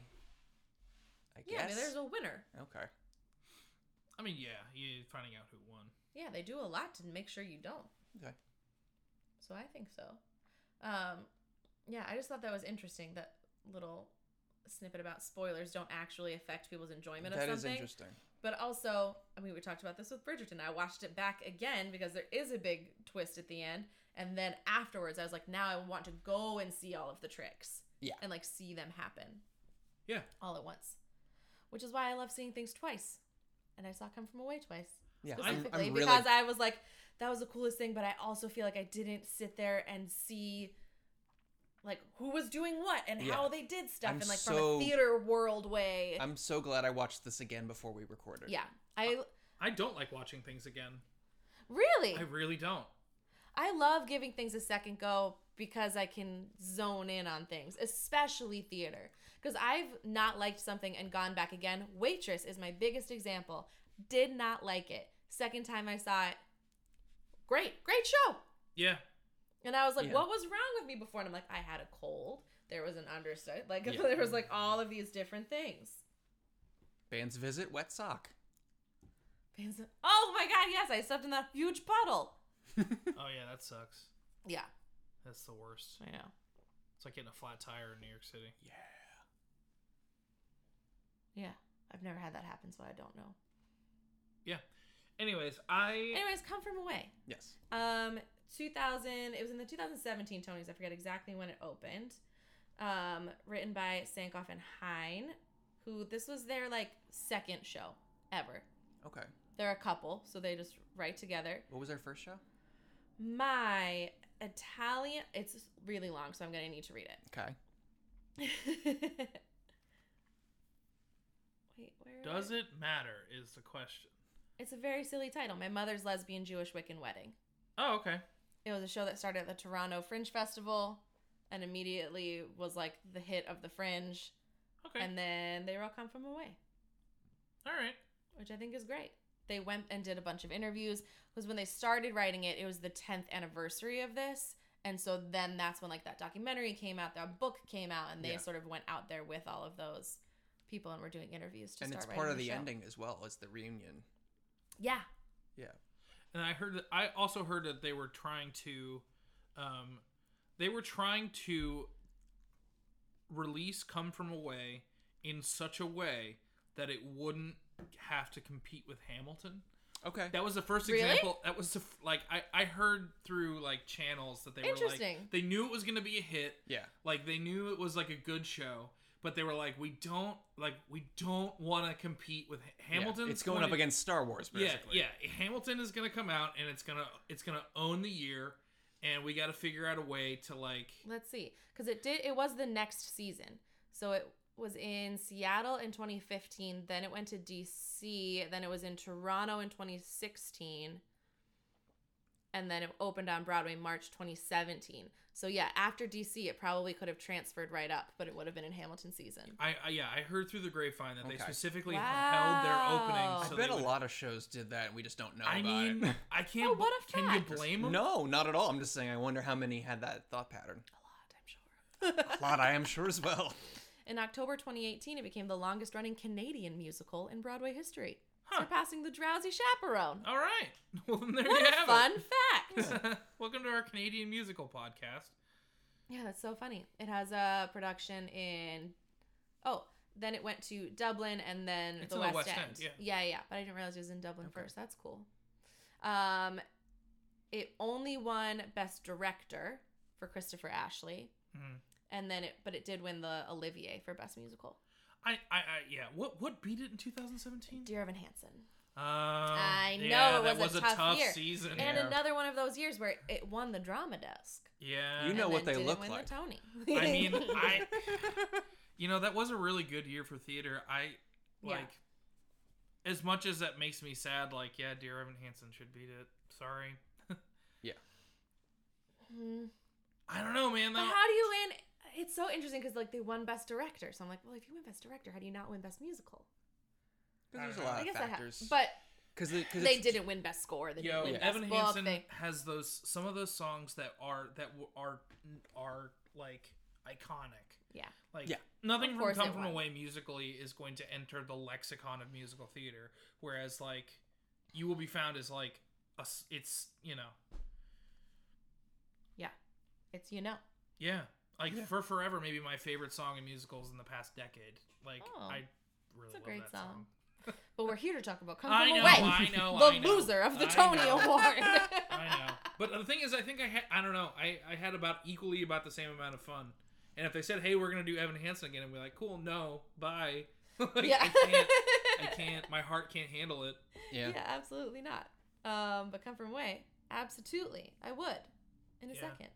I guess. Yeah, I mean, there's a winner. Okay. I mean, yeah, you finding out who won. Yeah, they do a lot to make sure you don't. Okay. So I think so. Um, yeah, I just thought that was interesting, that little snippet about spoilers don't actually affect people's enjoyment of That is something. interesting. But also, I mean, we talked about this with Bridgerton. I watched it back again because there is a big twist at the end. And then afterwards, I was like, now I want to go and see all of the tricks. Yeah. And like see them happen. Yeah. All at once. Which is why I love seeing things twice. And I saw Come From Away twice. Yeah, I'm, Specifically I'm really. because I was like, that was the coolest thing. But I also feel like I didn't sit there and see like who was doing what and Yeah. how they did stuff I'm in like from so- a theater world way. I'm so glad I watched this again before we recorded. yeah. I I don't like watching things again. really I really don't. I love giving things a second go because I can zone in on things, especially theater. Because I've not liked something and gone back again. Waitress is my biggest example. Did not like it. Second time I saw it, great, great show. Yeah. And I was like, Yeah. what was wrong with me before? And I'm like, I had a cold. There was an understudy. Like, Yeah. there was like all of these different things. Band's visit, wet sock. Fans- Oh my God, yes, I stepped in that huge puddle. Oh yeah, that sucks. Yeah, That's the worst. I know. It's like getting a flat tire in New York City. Yeah. Yeah, I've never had that happen, so I don't know. Yeah. Anyways, I Anyways, Come From Away. Yes. Um, two thousand. It was in the two thousand seventeen Tonys. I forget exactly when it opened. Um, written by Sankoff and Hine, who this was their like second show ever. Okay. They're a couple, so they just write together. What was our first show? My Italian. It's really long, so I'm gonna need to read Okay. it. Wait, where? does it matter is the question. It's a very silly title. My Mother's Lesbian Jewish Wiccan Wedding. Oh, okay. It was a show that started at the Toronto Fringe Festival and immediately was like the hit of the Fringe. Okay. And then they all Come From Away, All right. which I think is great. They went and did a bunch of interviews because when they started writing it, it was the tenth anniversary of this. And so then that's when like that documentary came out, that book came out, and they Yeah. sort of went out there with all of those people and were doing interviews to And start it's writing part of the show. ending as well as the reunion. Yeah. Yeah. And I heard that I also heard that they were trying to um they were trying to release Come From Away in such a way that it wouldn't have to compete with Hamilton. Okay. That was the first Really? example. That was the, f- like I, I heard through like channels that they were Interesting. like they knew it was gonna be a hit. Yeah. Like they knew it was like a good show, but they were like, we don't like we don't want to compete with Hamilton. Yeah, it's going up against Star Wars, basically. Yeah, yeah. Hamilton is gonna come out and it's gonna it's gonna own the year, and we got to figure out a way to like. Let's see, because it did. It was the next season, so it was in Seattle in twenty fifteen. Then it went to D C. Then it was in Toronto in twenty sixteen, and then it opened on Broadway March twenty seventeen. So yeah, after D C, it probably could have transferred right up, but it would have been in Hamilton season. I, I yeah, I heard through the grapevine that Okay. they specifically Wow. held their opening. I So bet they a would- lot of shows did that, and we just don't know I about mean, it. I can't. Oh, what a Can fact. you blame them? No, not at all. I'm just saying, I wonder how many had that thought pattern. A lot, I'm sure. A lot, I am sure as well. In October twenty eighteen, it became the longest-running Canadian musical in Broadway history, Huh. surpassing The Drowsy Chaperone. All right. Well, then there What you a have fun it. fact! Welcome to our Canadian musical podcast. Yeah, that's so funny. It has a production in. Oh, then it went to Dublin and then It's the in West, the West End. End, yeah. yeah, yeah. But I didn't realize it was in Dublin Okay. first. That's cool. Um, it only won Best Director for Christopher Ashley, Mhm. and then it, but it did win the Olivier for Best Musical. I, I, I, yeah. What, what beat it in two thousand seventeen? Dear Evan Hansen. Um, I know, yeah, it that was was a tough year. season. And Yeah. another one of those years where it won the Drama Desk. Yeah. You know and what then they didn't look win like. The Tony. I mean, I, you know, that was a really good year for theater. I Yeah. like, as much as that makes me sad. Like, yeah, Dear Evan Hansen should beat it. Sorry. Hmm. I don't know, man. But Though. how do you win? It's so interesting because like they won Best Director, so I'm like, well, if you win Best Director, how do you not win Best Musical? There's I a don't lot I of guess I have, factors. but Because they, they didn't win Best Score. They Yo, didn't win Evan Best Book. Hansen They, has those some of those songs that are that w- are are like iconic. yeah, Like Yeah. nothing Of from course Come it From won. Away musically is going to enter the lexicon of musical theater, whereas like You Will Be Found is like a, s- it's you know yeah, it's you know. yeah like Yeah. for forever maybe my favorite song in musicals in the past decade. Like Oh, I really it's a love great that song. song. But we're here to talk about Come I From know, Away, I know, the I know. loser of the I Tony know. Award. I know. But the thing is, I think I had, I don't know, I, I had about equally about the same amount of fun. And if they said, hey, we're going to do Evan Hansen again, I'd be like, cool, no, bye. Like, Yeah. I can't, I can't, my heart can't handle it. yeah. Yeah, absolutely not. Um, but Come From Away, absolutely, I would in a Yeah. second.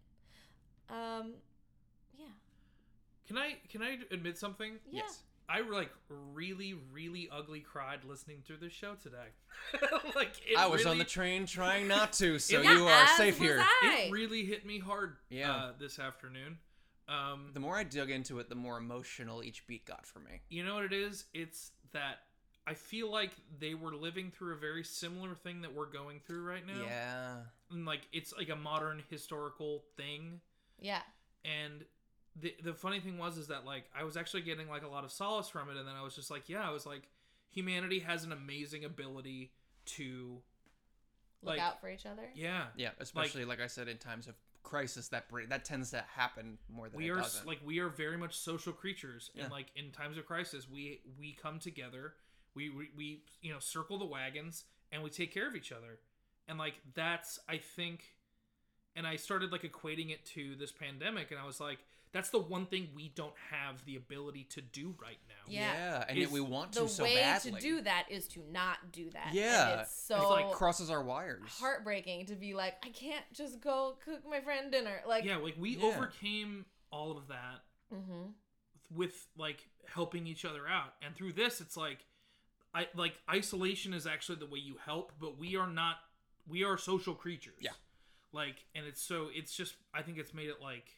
Um, yeah, Can I, can I admit something? yeah. Yes. I like really, really ugly cried listening through this show today. like it I was really, on the train trying not to, so Yeah, you are as safe was here. I. It really hit me hard Yeah. uh, this afternoon. Um, The more I dug into it, the more emotional each beat got for me. You know what it is? It's that I feel like they were living through a very similar thing that we're going through right now. Yeah. And like it's like a modern historical thing. Yeah. And the the funny thing was is that like I was actually getting like a lot of solace from it, and then I was just like, yeah, I was like, humanity has an amazing ability to Look like out for each other. yeah. Yeah, especially like, I said, in times of crisis, that br- that tends to happen more than We it are doesn't. like we are very much social creatures, and Yeah. like in times of crisis, we we come together, we, we we you know circle the wagons, and we take care of each other, and like that's I think, and I started like equating it to this pandemic, and I was like, that's the one thing we don't have the ability to do right now. Yeah. yeah, and yet It's we want The to so way badly. to do that is to not do that. Yeah, And it's so It, like crosses our wires. heartbreaking to be like, I can't just go cook my friend dinner. Like, Yeah, like we Yeah. overcame all of that mm-hmm. with like helping each other out, and through this, it's like, I like isolation is actually the way you help, but we are not. We are social creatures. Yeah. Like, and it's so it's just I think it's made it like.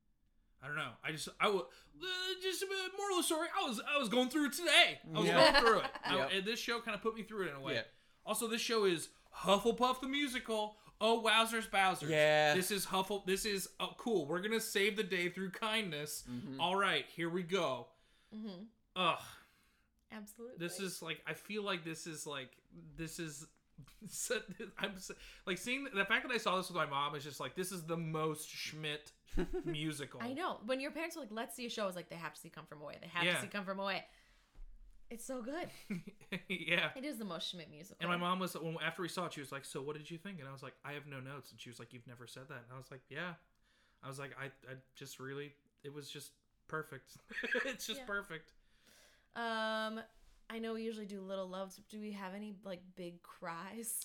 I don't know. I just I would uh, just uh, moral of the story. I was I was going through it today. I was Yeah. going through it. I- Yep. and this show kind of put me through it in a way. Yeah. Also, this show is Hufflepuff the musical. Oh, wowzers, bowsers! Yeah. This is Huffle. This is oh, cool. We're gonna save the day through kindness. Mhm. All right, here we go. Mm-hmm. Ugh. Absolutely. This is like I feel like this is like this is I'm s- like seeing the fact that I saw this with my mom is just like this is the most Schmidt musical. I know. When your parents were like, let's see a show, I was like, they have to see Come From Away. They have Yeah. to see Come From Away. It's so good. Yeah. It is the most Schmidt musical. And my mom was, when, after we saw it, she was like, so what did you think? And I was like, I have no notes. And she was like, you've never said that. And I was like, yeah. I was like, I, I just really, it was just perfect. It's just Yeah. perfect. Um, I know we usually do little loves. Do we have any like big cries?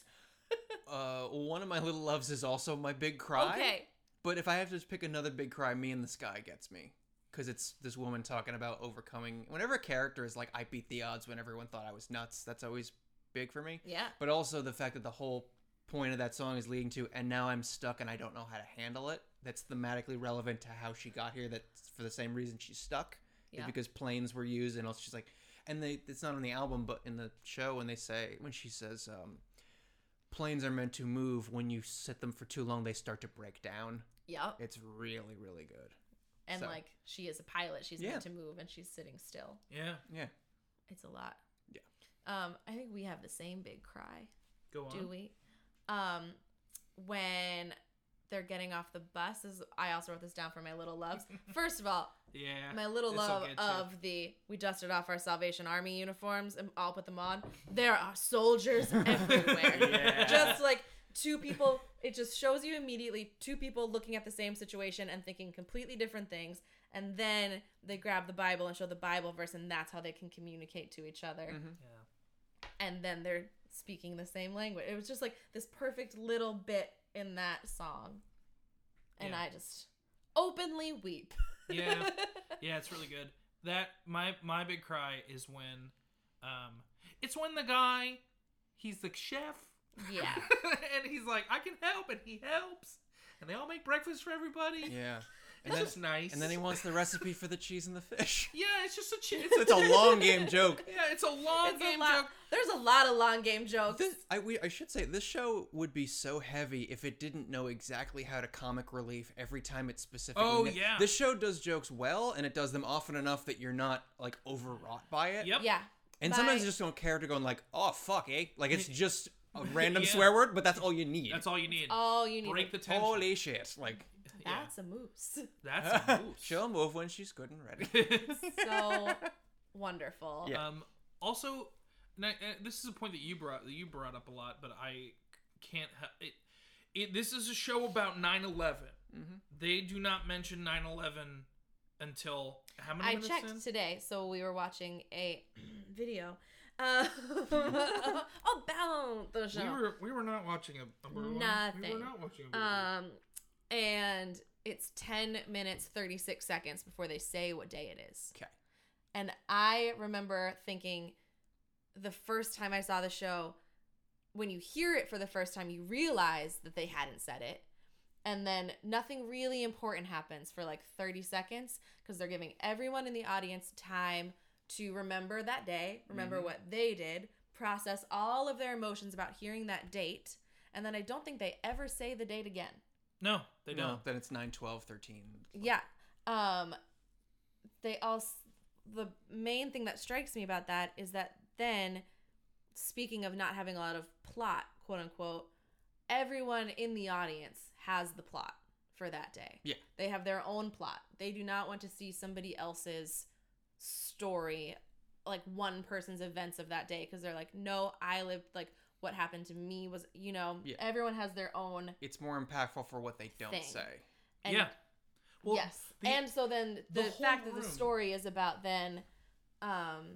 Uh, one of my little loves is also my big cry. Okay. But if I have to just pick another big cry, Me in the Sky gets me. Because it's this woman talking about overcoming. Whenever a character is like, I beat the odds when everyone thought I was nuts, that's always big for me. Yeah. But also the fact that the whole point of that song is leading to, and now I'm stuck and I don't know how to handle it. That's thematically relevant to how she got here. That's for the same reason she's stuck. Yeah. Is because planes were used, and also she's like, and they, it's not on the album, but in the show, when they say, when she says, um, planes are meant to move. When you sit them for too long, they start to break down. Yep. It's really, really good. And So. like she is a pilot. She's Yeah. meant to move and she's sitting still. Yeah. Yeah. It's a lot. Yeah. Um, I think we have the same big cry. Go on. Do we? Um, when they're getting off the bus, is I also wrote this down for my little loves. First of all, Yeah. my little this'll love get you. of the we dusted off our Salvation Army uniforms and I'll put them on. There are soldiers everywhere. Yeah. Just like two people, it just shows you immediately two people looking at the same situation and thinking completely different things. And then they grab the Bible and show the Bible verse, and that's how they can communicate to each other. Mm-hmm. Yeah. And then they're speaking the same language. It was just like this perfect little bit in that song. And Yeah. I just openly weep. Yeah. Yeah, it's really good. That my my big cry is when um it's when the guy, he's the chef. Yeah. And he's like, I can help, and he helps. And they all make breakfast for everybody. Yeah. And It's then, just nice. and then he wants the recipe for the cheese and the fish. Yeah, it's just a chi- It's a long game joke. Yeah, it's a long It's game a lot, joke. There's a lot of long game jokes. This, I, we, I should say, this show would be so heavy if it didn't know exactly how to comic relief every time it's specifically. Oh, na- yeah. This show does jokes well, and it does them often enough that you're not, like, overwrought by it. Yep. Yeah. And By- sometimes it's just a character going like, oh, fuck, eh? Like, it's just a random Yeah. swear word, but that's all you need. That's all you need. Oh, you need Break to- the tension. Holy shit. Like, Yeah. That's a moose. That's a moose. she'll move when she's good and ready. So wonderful. Yeah. Um. Also, and I, uh, this is a point that you brought that you brought up a lot, but I can't. Ha- it, it. This is a show about nine eleven. Mhm. They do not mention nine eleven until how many I minutes checked in? today, so we were watching a video uh, about the show. We were we were not watching a, a bird one. We Nothing. were not watching a bird Um, and it's ten minutes, thirty-six seconds before they say what day it is. Okay. And I remember thinking the first time I saw the show, when you hear it for the first time, you realize that they hadn't said it. And then nothing really important happens for like thirty seconds because they're giving everyone in the audience time to remember that day, remember Mhm. what they did, process all of their emotions about hearing that date. And then I don't think they ever say the date again. No, they No, don't. then it's nine, twelve, thirteen. Yeah. Um they also the main thing that strikes me about that is that then speaking of not having a lot of plot, quote unquote, everyone in the audience has the plot for that day. Yeah. They have their own plot. They do not want to see somebody else's story, like one person's events of that day, because they're like, no, I lived, like, what happened to me was, you know, Yeah. everyone has their own. It's more impactful for what they don't Thing. say. And Yeah. Well, yes. the- and so then the, the whole fact that the room- story is about then um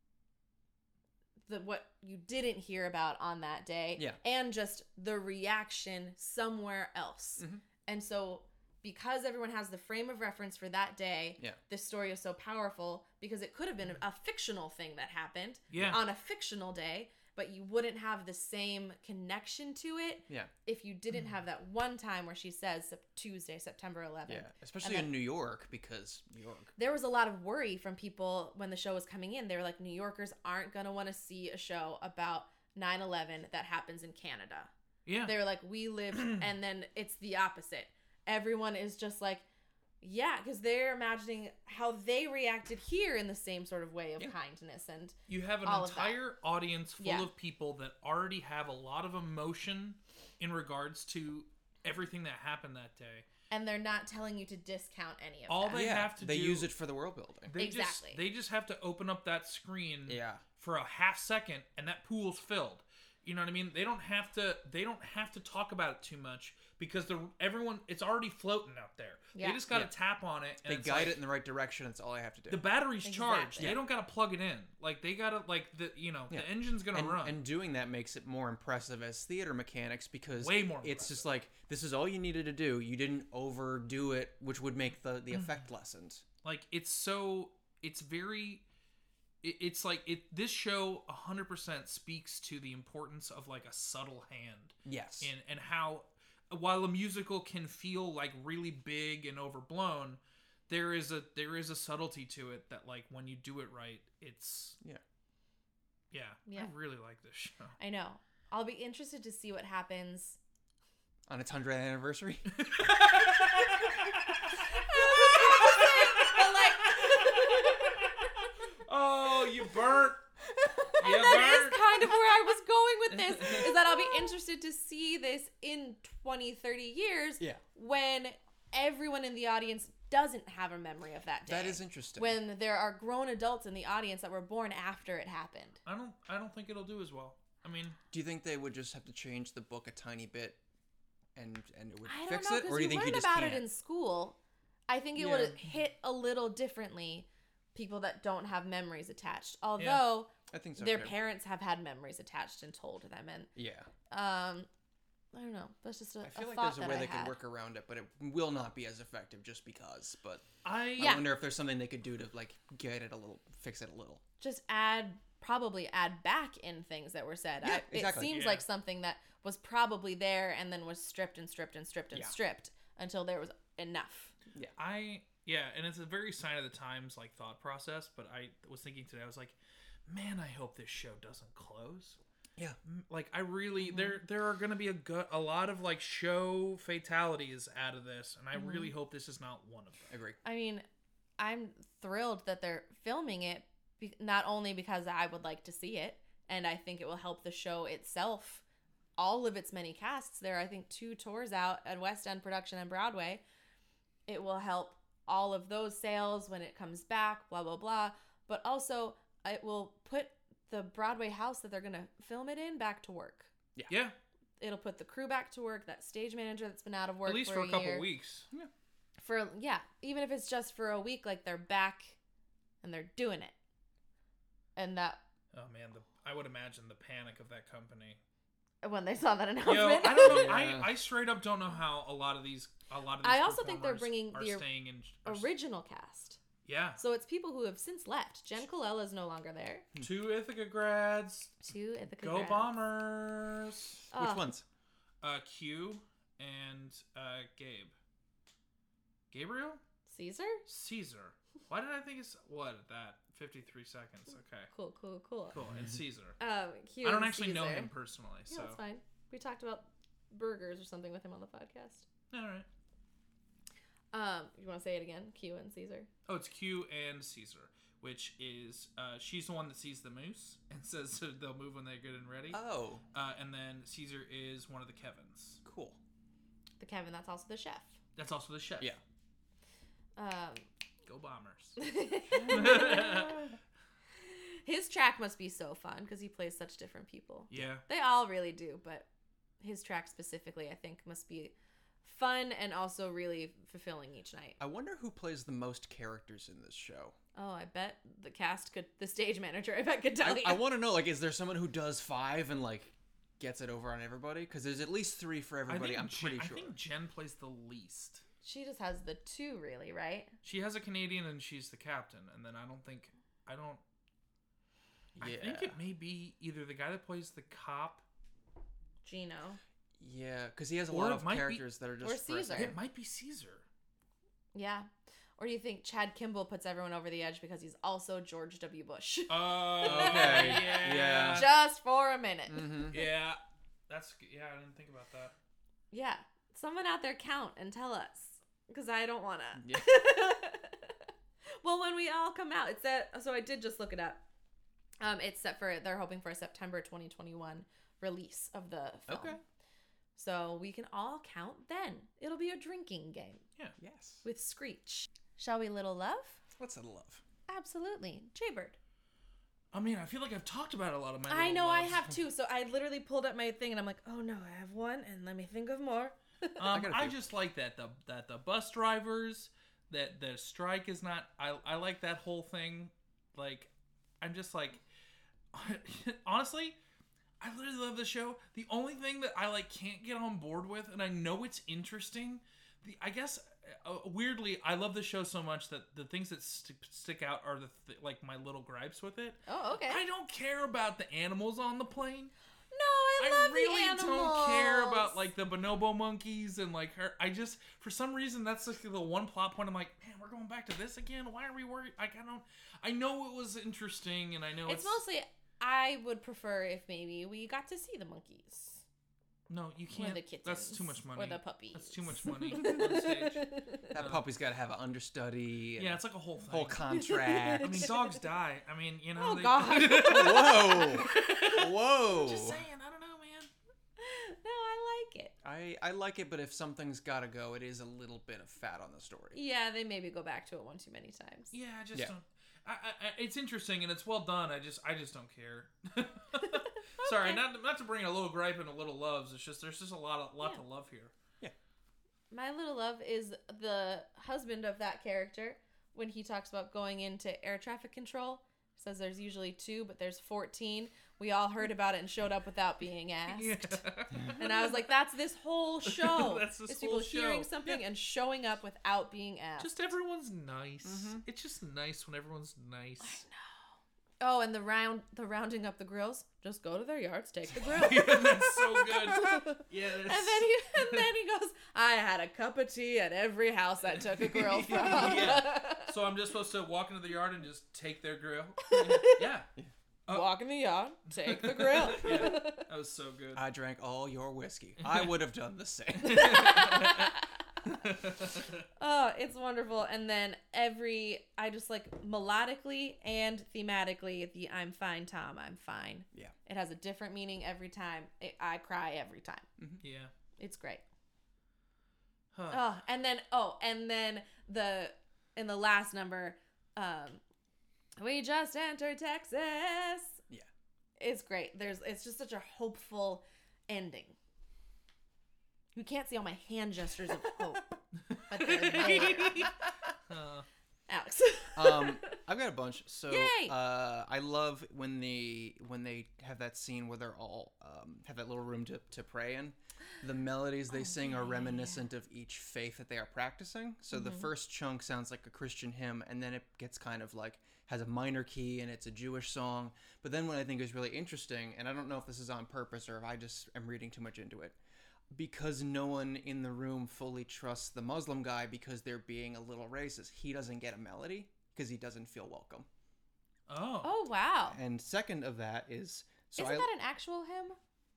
the what you didn't hear about on that day, Yeah. and just the reaction somewhere else. Mhm. And so because everyone has the frame of reference for that day, Yeah. this story is so powerful because it could have been a fictional thing that happened Yeah. on a fictional day, but you wouldn't have the same connection to it Yeah. if you didn't have that one time where she says Sep- Tuesday, September eleventh. Yeah. Especially And in then- New York, because New York. There was a lot of worry from people when the show was coming in. They were like, New Yorkers aren't going to want to see a show about nine eleven that happens in Canada. yeah. They were like, we lived, and then it's the opposite. Everyone is just like, yeah, because they're imagining how they reacted here in the same sort of way of Yeah. kindness. And You have an all of that. entire audience full Yeah. of people that already have a lot of emotion in regards to everything that happened that day. and they're not telling you to discount any of All that. they yeah, have to they do- use it for the world building. They Exactly. Just, they just have to open up that screen Yeah. for a half second, and that pool's filled. You know what I mean? They don't have to. They don't have to talk about it too much because the everyone it's already floating out there. Yeah. They just got to Yeah. tap on it. And They it's guide like, it in the right direction. That's all I have to do. The battery's charged. Exactly. They don't got to plug it in. Like they got to like the you know Yeah. the engine's gonna and, run. and doing that makes it more impressive as theater mechanics because Way more it's impressive. just like this is all you needed to do. You didn't overdo it, which would make the, Mm-hmm. the effect lessened. Like it's so it's very it, it's like it this show one hundred percent speaks to the importance of like a subtle hand Yes. and and how while a musical can feel like really big and overblown, there is a there is a subtlety to it that like when you do it right, it's Yeah. yeah, Yeah. I really like this show. I know. I'll be interested to see what happens. On its hundredth anniversary. But like, Oh, you burnt. and You that is burnt. kind of where I was going with this, is that I'll be interested to see this in twenty, thirty years Yeah. when everyone in the audience doesn't have a memory of that day. That is interesting. When there are grown adults in the audience that were born after it happened. I don't I don't think it'll do as well. I mean, Do you think they would just have to change the book a tiny bit, and and it would I don't fix know, it, because or do you you think learn you just about can't? it in school. I think it Yeah. would hit a little differently people that don't have memories attached. Although I think so. their too. parents have had memories attached and told them, and Yeah. um, I don't know. That's just a, I feel a like thought there's a that way I they had. could work around it, but it will not be as effective just because. But I Yeah. I wonder if there's something they could do to like get it a little, fix it a little. Just add, probably add back in things that were said. Yeah, I, exactly. It seems Yeah. like something that was probably there and then was stripped and stripped and stripped and Yeah. stripped until there was enough. I yeah, and it's a very sign of the times like thought process. But I was thinking today, I was like, man, I hope this show doesn't close. Yeah. M- Like I really Mm-hmm. there there are gonna be a gut a lot of like show fatalities out of this, and I Mm-hmm. really hope this is not one of them. Agree. I mean, I'm thrilled that they're filming it, be- not only because I would like to see it, and I think it will help the show itself, all of its many casts. There are, I think, two tours out at West End Production and Broadway. It will help all of those sales when it comes back, blah, blah, blah. But also, it will put the Broadway house that they're going to film it in back to work. Yeah, It'll put the crew back to work, that stage manager that's been out of work at least for, for a couple year. weeks. For yeah, even if it's just for a week, like they're back and they're doing it. And that Oh man, the I would imagine the panic of that company. when they saw that Yo, announcement. I don't know. Yeah. I, I straight up don't know how a lot of these a lot of these I also think they're performers bringing are the or- staying in are s- Original cast. yeah. So it's people who have since left. Jen Colella is no longer there. Two Ithaca grads. Two Ithaca Go grads. Bombers. Which Oh, ones? Uh, Q and uh, Gabe. Gabriel? Caesar? Caesar. Why did I think it's what that fifty-three seconds? Okay, Cool, cool, cool. cool. And Caesar. Um, Q I don't and actually know Caesar. him personally, Yeah, so that's fine. We talked about burgers or something with him on the podcast. all right. Um, you want to say it again? Q and Caesar. Oh, it's Q and Caesar, which is uh, she's the one that sees the moose and says they'll move when they're good and ready. Oh, Uh, and then Caesar is one of the Kevins. cool. The Kevin, that's also the chef. That's also the chef. Yeah. Um, Go Bombers. his track must be so fun because he plays such different people. Yeah. They all really do, but his track specifically, I think, must be fun and also really fulfilling each night. I wonder who plays the most characters in this show. Oh, I bet the cast could, the stage manager, I bet could tell I, you. I want to know, like, is there someone who does five and like gets it over on everybody? Because there's at least three for I everybody. think I'm Jen, pretty I sure. think Jen plays the least. She just has the two, really, right? She has a Canadian and she's the captain, and then I don't think I don't. Yeah. I think it may be either the guy that plays the cop. Gino. Yeah, because he has a Or lot it of might be- characters that are just or for a Caesar. second. It might be Caesar. Yeah. Or do you think Chad Kimball puts everyone over the edge because he's also George W. Bush? Oh, Okay, yeah, yeah. Just for a minute. Mm-hmm. yeah. That's yeah. I didn't think about that. Yeah. Someone out there count and tell us. Because I don't want to. Yeah. Well, when we all come out, it's at, so I did just look it up. Um, It's set for, they're hoping for a September twenty twenty-one release of the film. Okay. So we can all count then. It'll be a drinking game Yes. with Screech. Shall we, little love? Let's settle love. Absolutely. Jaybird. I mean, I feel like I've talked about a lot of my. I little know I loves. have too. So I literally pulled up my thing and I'm like, oh no, I have one and let me think of more. Um, got a I few. just like that the that the bus drivers, that the strike is not. I I like that whole thing. Like, I'm just like, honestly, I literally love the show. The only thing that I like can't get on board with, and I know it's interesting. The I guess uh, weirdly, I love the show so much that the things that st- stick out are the th- like my little gripes with it. Oh, okay. I don't care about the animals on the plane. No, I, I love really the animals. don't care about like the bonobo monkeys and like her. I just for some reason that's like the one plot point. I'm like, man, we're going back to this again. Why are we worried? Like, I don't. I know it was interesting, and I know It's it's, mostly, I would prefer if maybe we got to see the monkeys. no, you Or can't. the kittens. That's too much money. Or the puppies. That's too much money on stage. That Uh, puppy's got to have an understudy. And Yeah, it's like a whole thing. whole contract. I mean, dogs die. I mean, you know. Oh, they- God. Whoa. Whoa. Just saying. I don't know, man. No, I like it. I, I like it, but if something's got to go, it is a little bit of fat on the story. Yeah, they maybe go back to it one too many times. Yeah, I just Yeah. don't. I, I, I- it's interesting and it's well done. I just, I just don't care. Sorry, Okay. not to, not to bring a little gripe and a little loves. It's just there's just a lot of lot Yeah. to love here. My little love is the husband of that character when he talks about going into air traffic control. Says there's usually two, but there's fourteen. We all heard about it and showed up without being asked. Yeah. And I was like, that's this whole show. That's this it's people whole show. hearing something and showing up without being asked. Just everyone's nice. Mhm. It's just nice when everyone's nice. Oh, and the round, the rounding up the grills. Just go to their yards, take the grill. Yeah, that's so good. Yeah, And that's, then he and then he goes, I had a cup of tea at every house I took a grill from. Yeah. So I'm just supposed to walk into the yard and just take their grill? Yeah. Oh. Walk in the yard, take the grill. Yeah. That was so good. I drank all your whiskey. I would have done the same. Oh, it's wonderful. And then every, I just like melodically and thematically, the I'm fine, Tom, I'm fine. Yeah. It has a different meaning every time. It, I cry every time. Yeah. It's great. Huh. Oh, and then, oh, and then the, in the last number, um, we just entered Texas. Yeah. It's great. There's, it's just such a hopeful ending. You can't see all my hand gestures of hope. But they're there. Uh, Alex. um, I've got a bunch. So Yay! uh, I love when the when they have that scene where they're all um, have that little room to, to pray in. The melodies they Oh, sing yeah, are yeah, reminiscent of each faith that they are practicing. So the Mhm. first chunk sounds like a Christian hymn, and then it gets kind of like has a minor key and it's a Jewish song. But then what I think is really interesting, and I don't know if this is on purpose or if I just am reading too much into it, because no one in the room fully trusts the Muslim guy because they're being a little racist, he doesn't get a melody because he doesn't feel welcome. oh. Oh, wow. And second of that is so Isn't I that an actual hymn?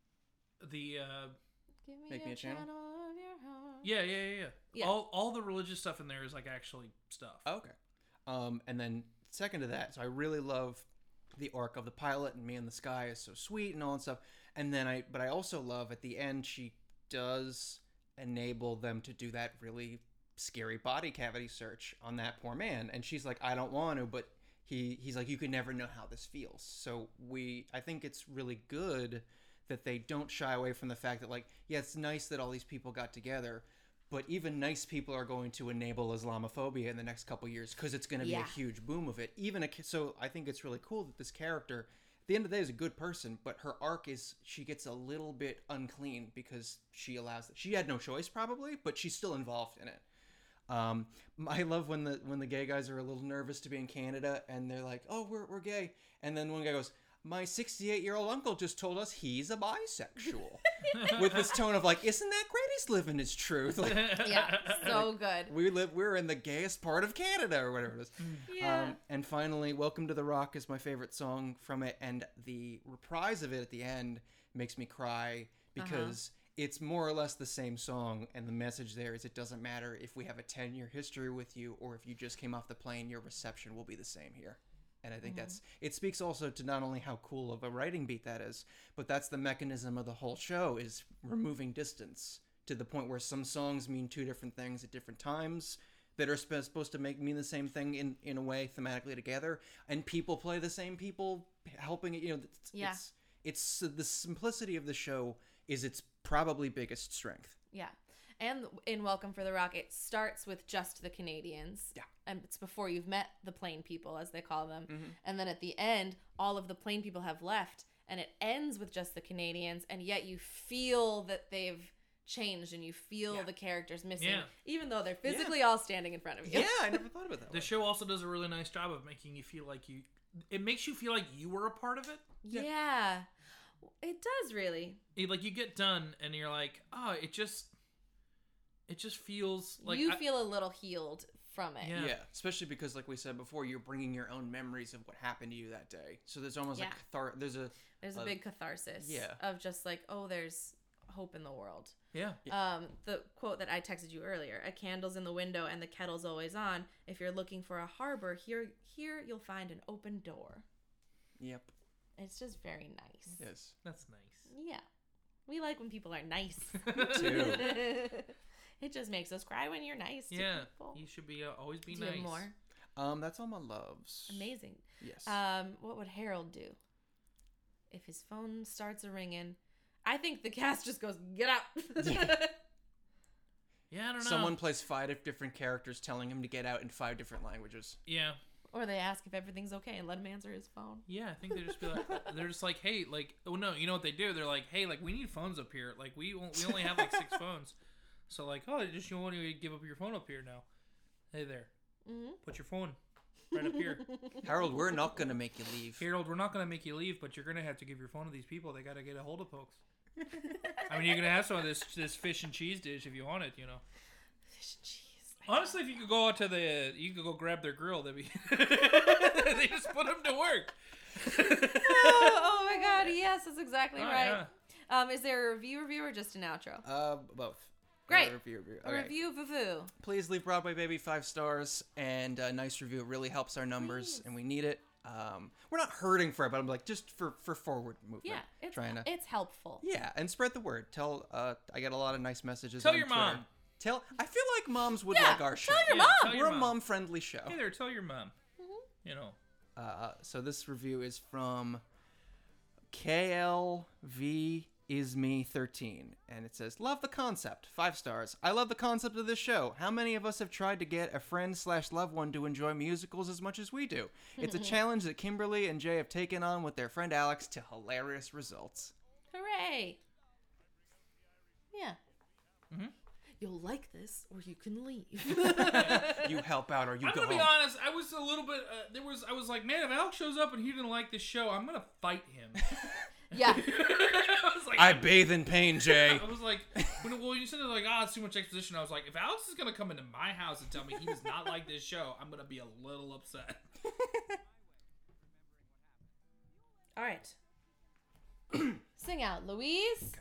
The uh, Give me, Make a, me a channel? of your heart. yeah, yeah, yeah, yeah. Yeah. All all the religious stuff in there is like actually stuff. oh, okay. Um, and then second to that, so I really love the arc of the pilot and Me in the Sky is so sweet and all that stuff. And then I, but I also love at the end she does enable them to do that really scary body cavity search on that poor man, and she's like, I don't want to, but he he's like, you could never know how this feels. So we, I think it's really good that they don't shy away from the fact that like, yeah, it's nice that all these people got together, but even nice people are going to enable Islamophobia in the next couple years because it's going to be Yeah. a huge boom of it. Even a ki- so, I think it's really cool that this character, at the end of the day, is a good person, but her arc is she gets a little bit unclean because she allows it. She had no choice probably, but she's still involved in it. Um, I love when the when the gay guys are a little nervous to be in Canada and they're like, "Oh, we're we're gay," and then one guy goes, "My sixty-eight year old uncle just told us he's a bisexual," with this tone of like, "Isn't that great? He's living his truth." Like, Yeah, so good. we live, we're in the gayest part of Canada or whatever it is. Yeah. Um, and finally, "Welcome to the Rock" is my favorite song from it, and the reprise of it at the end makes me cry because it's more or less the same song, and the message there is it doesn't matter if we have a ten year history with you or if you just came off the plane, your reception will be the same here. And I think Mm-hmm. that's it speaks also to not only how cool of a writing beat that is, but that's the mechanism of the whole show is removing distance to the point where some songs mean two different things at different times that are sp- supposed to make mean the same thing in, in a way thematically together, and people play the same people helping it. You know, it's, Yeah. it's it's the simplicity of the show is its probably biggest strength. Yeah. And in Welcome for the Rock, it starts with just the Canadians. Yeah. And it's before you've met the plain people, as they call them. Mm-hmm. And then at the end, all of the plain people have left. And it ends with just the Canadians. And yet you feel that they've changed and you feel Yeah. the characters missing. Yeah. Even though they're physically all standing in front of you. Yeah, I never thought about that. The way. show also does a really nice job of making you feel like you. It makes you feel like you were a part of it. Yeah. It does really. It- like you get done and you're like, oh, it just, it just feels like you I- feel a little healed from it. Yeah. Yeah, especially because, like we said before, you're bringing your own memories of what happened to you that day. So there's almost Yeah. like cathar- there's a There's a Uh, big catharsis yeah. of just like, oh, there's hope in the world. yeah. Um, the quote that I texted you earlier: "A candle's in the window and the kettle's always on. If you're looking for a harbor, here, here you'll find an open door." yep. It's just very nice. Yes. That's nice. Yeah, we like when people are nice. Too. It just makes us cry when you're nice to Yeah, people. you should be uh, always be Do you nice. have more? Um, that's all my loves. Amazing. Yes. Um, what would Harold do if his phone starts a ringing? I think the cast just goes, "Get out." Yeah, I don't know. Someone plays five different characters telling him to get out in five different languages. Yeah, Or they ask if everything's okay and let him answer his phone. yeah. I think they just be like, they're just like, hey, like, oh no, you know what they do? They're like, hey, like, we need phones up here. Like, we won't- we only have like six phones. So like, oh, just you want to give up your phone up here now? Hey there, Mm-hmm. put your phone right up here. Harold, we're not gonna make you leave. Harold, we're not gonna make you leave, but you're gonna have to give your phone to these people. They gotta get a hold of folks. I mean, you're gonna have some of this this fish and cheese dish if you want it, you know. Fish and cheese. Honestly, if you could go out to the, you could go grab their grill. They'd be, they just put them to work. oh, oh my god, yes, that's exactly Oh, right. Um, is there a review review or just an outro? Uh, both. Great. A review, review. A Okay. review, Vuvu. Please leave Broadway Baby five stars and a nice review. It really helps our numbers, Please. and we need it. Um, we're not hurting for it, but I'm like just for for forward movement. Yeah, it's trying to. it's helpful. Yeah, and spread the word. Tell. Uh, I get a lot of nice messages. Tell on your Twitter. mom. Tell. I feel like moms would Yeah, like our show. tell your Yeah, mom. tell your We're a mom. mom-friendly show. Hey there, tell your mom. Mm-hmm. You know. Uh, so this review is from K L V is me thirteen, and it says, "Love the concept, five stars. I love the concept of this show. How many of us have tried to get a friend slash loved one to enjoy musicals as much as we do? It's a challenge that Kimberly and Jay have taken on with their friend Alex to hilarious results." Hooray! Yeah. Mhm. You'll like this, or you can leave. You help out or you I'm go gonna home. be honest. I was a little bit. Uh, there was. I was like, man, if Alex shows up and he didn't like this show, I'm gonna fight him. Yeah. I was like, I bathe in pain, Jay. I was like, when, well, you said it like, ah, oh, it's too much exposition. I was like, if Alex is gonna come into my house and tell me he does not like this show, I'm gonna be a little upset. All right. Sing out, Louise.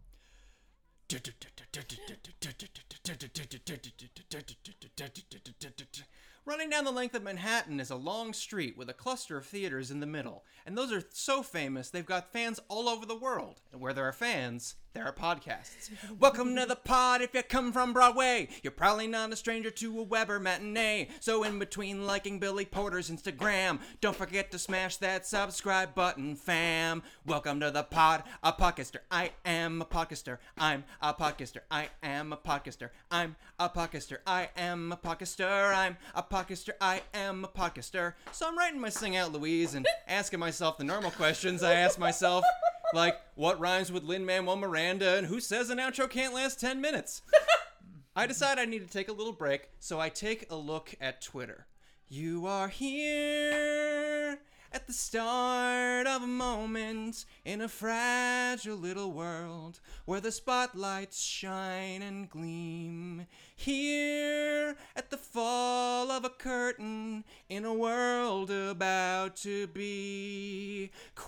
Running down the length of Manhattan is a long street with a cluster of theaters in the middle. And those are so famous, they've got fans all over the world. And where there are fans, there are podcasts. Welcome to the pod if you come from Broadway. You're probably not a stranger to a Weber matinee. So in between liking Billy Porter's Instagram, don't forget to smash that subscribe button, fam. Welcome to the pod, a podcaster. I am a podcaster. I'm a podcaster. I am a podcaster. I'm a podcaster. I am a podcaster. I'm a podcaster. I am a podcaster. So I'm writing my Sing Out Louise and asking myself the normal questions I ask myself. Like, what rhymes with Lin-Manuel Miranda, and who says an outro can't last ten minutes? I decide I need to take a little break, so I take a look at Twitter. You are here at the start of a moment in a fragile little world where the spotlights shine and gleam. Here at the fall of a curtain in a world about to be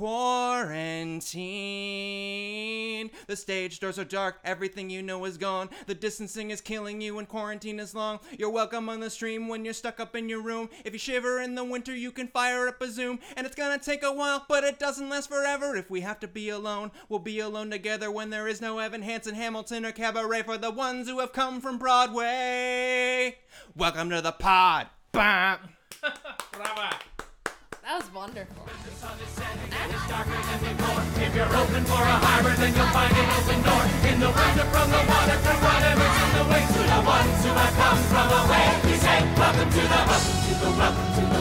quarantined. The stage doors are dark, everything you know is gone. The distancing is killing you and quarantine is long. You're welcome on the stream when you're stuck up in your room. If you shiver in the winter, you can fire up a Zoom. And it's gonna take a while, but it doesn't last forever. If we have to be alone, we'll be alone together when there is no Evan Hansen, Hamilton, or Cabaret for the ones who have come from Broadway. Welcome to the pod. Bah. Brava. That was wonderful. If you're open for a hybrid, then you'll find an open door. In the winter, from the water, from whatever's in the way. To the ones who have come from away, we say, welcome to the, welcome to the, welcome to the